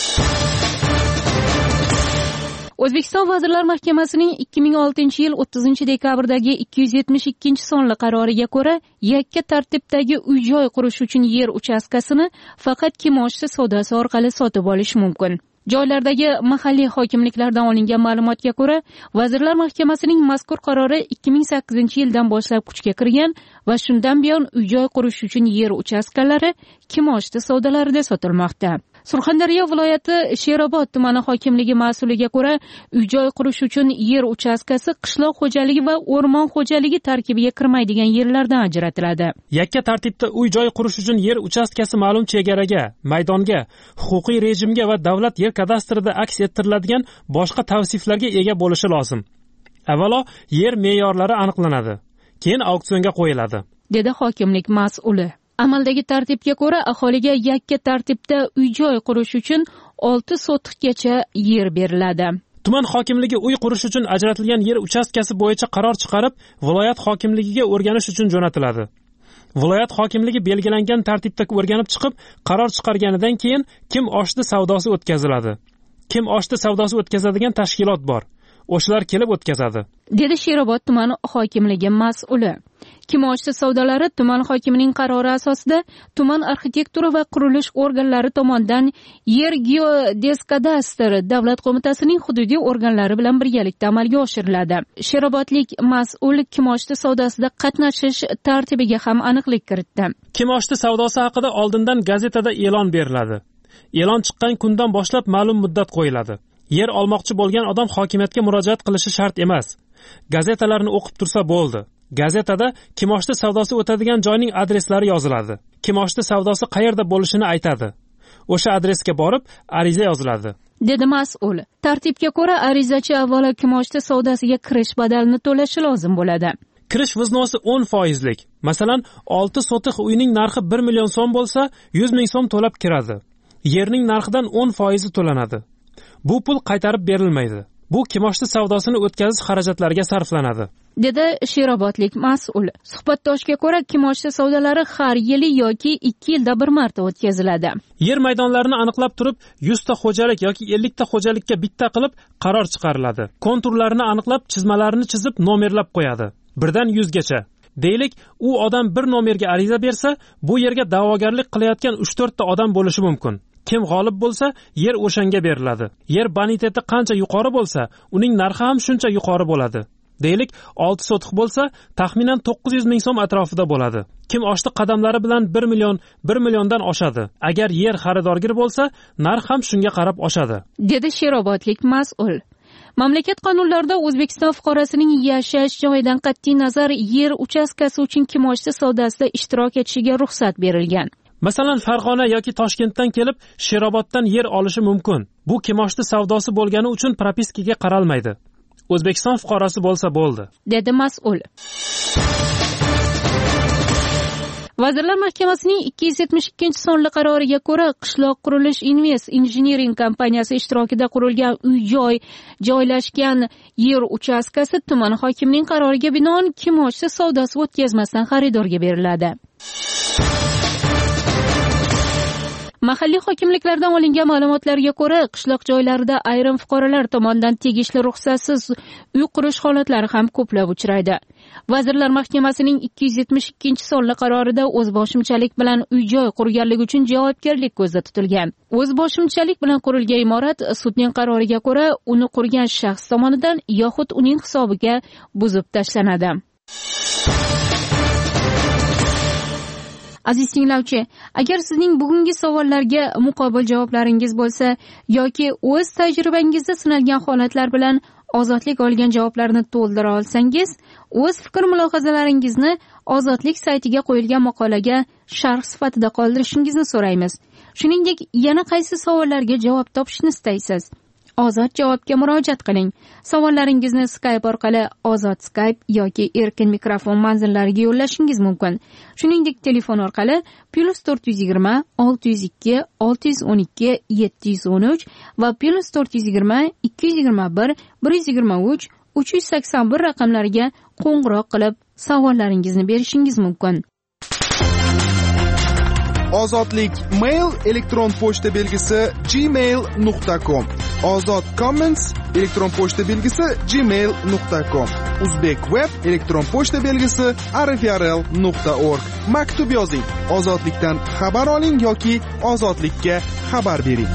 O'zbekiston Vazirlar Mahkamasining ikki ming oltinchi yil o'ttizinchi dekabrdagi ikki yuz yetmish ikkinchi sonli qaroriga ko'ra, yakka tartibdagi uy-joy qurish uchun yer uchastkasini faqat kimoshdi savdosi orqali sotib olish mumkin. Joylardagi mahalliy hokimliklardan olingan ma'lumotga ko'ra, Vazirlar Mahkamasining mazkur qarori ikki ming sakkizinchi yildan boshlab kuchga kirgan va shundan buyon uy-joy qurish uchun yer uchastkalari kimoshdi savdolarida sotilmoqda. Surxondaryo viloyati Sherobod tumani hokimligi mas'uliga ko'ra, uy-joy qurish uchun yer uchastkasi qishloq xo'jaligi va o'rmon xo'jaligi tarkibiga kirmaydigan yerlardan ajratiladi. Yakka tartibda uy-joy qurish uchun yer uchastkasi ma'lum chegaraga, maydonga, huquqiy rejimga va davlat yer kadastrida aks ettiriladigan boshqa tavsiflarga ega bo'lishi lozim. Avvalo, yer me'yorlari aniqlanadi, keyin auksionga qo'yiladi, dedi hokimlik mas'uli. Amaldagi tartibga ko'ra, aholiga yakka tartibda uy-joy qurish uchun olti sotiqgacha yer beriladi. Tuman hokimligi uy qurish uchun ajratilgan yer uchastkasi bo'yicha qaror chiqarib, viloyat hokimligiga o'rganish uchun jo'natiladi. Viloyat hokimligi belgilangan tartibda o'rganib chiqib, qaror chiqarganidan keyin kim oshdi savdosi o'tkaziladi. Kim oshdi savdosi o'tkazadigan tashkilot bor. O'shalar kelib o'tkazadi, dedi Sherobod tumani hokimligi mas'uli. kimoshdi savdolari tuman hokimining qarori asosida tuman arxitektura va qurilish organlari tomonidan yer geodeskadastr davlat qo'mitasining hududiy organlari bilan birgalikda amalga oshiriladi. Sherobodlik mas'ul kimoshdi savdosida qatnashish tartibiga ham aniqlik kiritdi. Kimoshdi savdosi haqida oldindan gazetada e'lon beriladi. E'lon chiqqan kundan boshlab ma'lum muddat qo'yiladi. Yer olmoqchi bo'lgan odam hokimiyatga murojaat qilishi shart emas. Gazetalarni o'qib tursa bo'ldi. Gazetada kimoshdi savdosi o'tadigan joyning adreslari yoziladi. Kimoshdi savdosi qayerda bo'lishini aytadi. O'sha adresga borib ariza yoziladi, dedi mas'ul. Tartibga ko'ra arizachi avvalo kimoshdi savdosiga kirish badalini to'lashi lozim bo'ladi. Kirish vaznosi o'n foizlik. Masalan, olti sotix uyning narxi bir million so'm bo'lsa, yuz ming so'm to'lab kiradi. Yerning narxidan o'n foizi to'lanadi. Bu pul qaytarib berilmaydi. Bu kimoshdi savdosini o'tkazish xarajatlariga sarflanadi, dedi Sherobodlik mas'ul. Suhbatdoshga ko'ra, kimoshdi savdolari har yili yoki ikki yilda bir marta o'tkaziladi. Yer maydonlarini aniqlab turib, yuz ta xo'jalik yoki ellik ta xo'jalikka bitta qilib qaror chiqariladi. Konturlarini aniqlab, chizmalarini chizib, nomerlab qo'yadi. Birdan yuzgacha. Deylik, u odam bir nomerga ariza bersa, bu yerga da'vogarlik qilayotgan uch to'rt ta odam bo'lishi mumkin. Kim g'olib bo'lsa, yer o'shanga beriladi. Yer boniteti qancha yuqori bo'lsa, uning narxi ham shuncha yuqori bo'ladi. Deylik, olti sotix bo'lsa, taxminan to'qqiz yuz ming so'm atrofida bo'ladi. Kim oshdi qadamlari bilan bir million, bir milliondan oshadi. Agar yer xaridorgir bo'lsa, narx ham shunga qarab oshadi, dedi Sherobodlik mas'ul. Mamlakat qonunlarida O'zbekiston fuqarosining yashash joyidan qat'iy nazar yer uchastkasi uchun kimoshdi savdosida ishtirok etishiga ruxsat berilgan. Masalan, Farg'ona yoki Toshkentdan kelib, Sheroboddan yer olishi mumkin. Bu kimoshdi savdosi bo'lgani uchun propiskaga qaralmaydi. O'zbekiston fuqarosi bo'lsa bo'ldi, dedi mas'ul. Vazirlar Mahkamasining ikki yuz yetmish ikkinchi sonli qaroriga ko'ra, Qishloq qurilish invest injiniring kompaniyasi ishtirokida qurilgan uy-joy joylashgan yer uchastkasi tuman hokimining qaroriga binoan kimoshdi savdosi o'tkazmasdan xaridorga beriladi. Mahalliy hokimliklardan olingan ma'lumotlarga ko'ra, qishloq joylarida ayrim fuqarolar tomonidan tegishli ruxsatsiz uy qurish holatlari ham ko'plab uchraydi. Vazirlar Mahkamasining ikki yuz yetmish ikkinchi sonli qarorida o'zboshimchalik bilan uy-joy qurganligi uchun javobgarlik ko'zda tutilgan. O'zboshimchalik bilan qurilgan imorat sudning qaroriga ko'ra, uni qurgan shaxs tomonidan yoxud uning hisobiga buzib tashlanadi. Aziz tinglovchi, agar sizning bugungi savollarga muqobil javoblaringiz bo'lsa yoki o'z tajribangizda sinalgan holatlar bilan ozodlik olgan javoblarni to'ldira olsangiz, o'z fikr mulohazalaringizni ozodlik saytiga qo'yilgan maqolaga sharh sifatida qoldirishingizni so'raymiz. Shuningdek, yana qaysi savollarga javob topishni istaysiz? Ozod javobga murojaat qiling. Savollaringizni Skype orqali Ozod Skype yoki erkin mikrofon manzillariga yo'llashingiz mumkin. Shuningdek, telefon orqali plus to'rt yuz yigirma olti yuz ikki olti yuz o'n ikki yetti yuz o'n uch va plus to'rt yuz yigirma ikki yuz yigirma bir bir yuz yigirma uch uch yuz sakson bir raqamlariga qo'ng'iroq qilib savollaringizni berishingiz mumkin. Ozodlik mail elektron pochta belgisi gmail nuqta com. Ozod comments elektron pochta belgisi gmail nuqta com. Uzbek web elektron pochta belgisi arifrl nuqta org. Maktub yozing. Ozodlikdan xabar oling yoki ozodlikka xabar bering.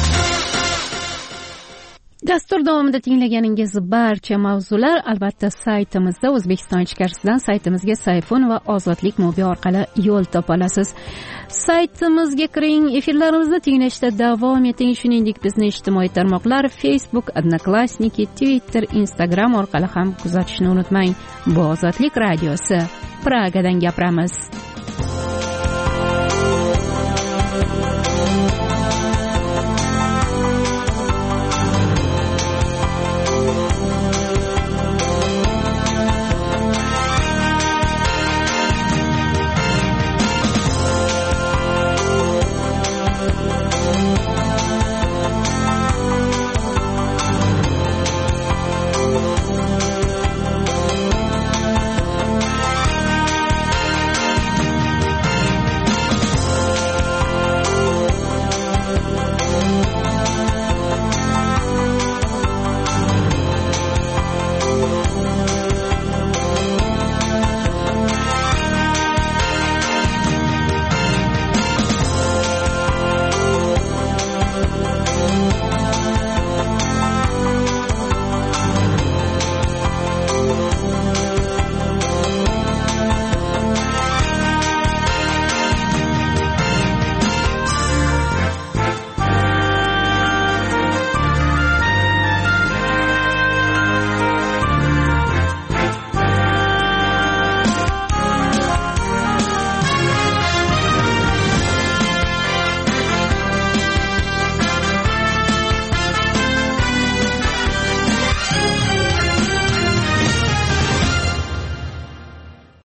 Dastur davomida tinglaganingiz barcha mavzular albatta saytimizda, O'zbekiston ichkarisidan saytimizga sayfon va ozodlik mobi orqali yo'l topa olasiz. Saytimizga kiring, efirlarimizni tinglashda davom eting. Shuningdek, bizni ijtimoiy tarmoqlar Facebook, Odnoklassniki, Twitter, Instagram orqali ham kuzatishni unutmang. Bu Ozodlik radiosi. Pragadan gapiramiz.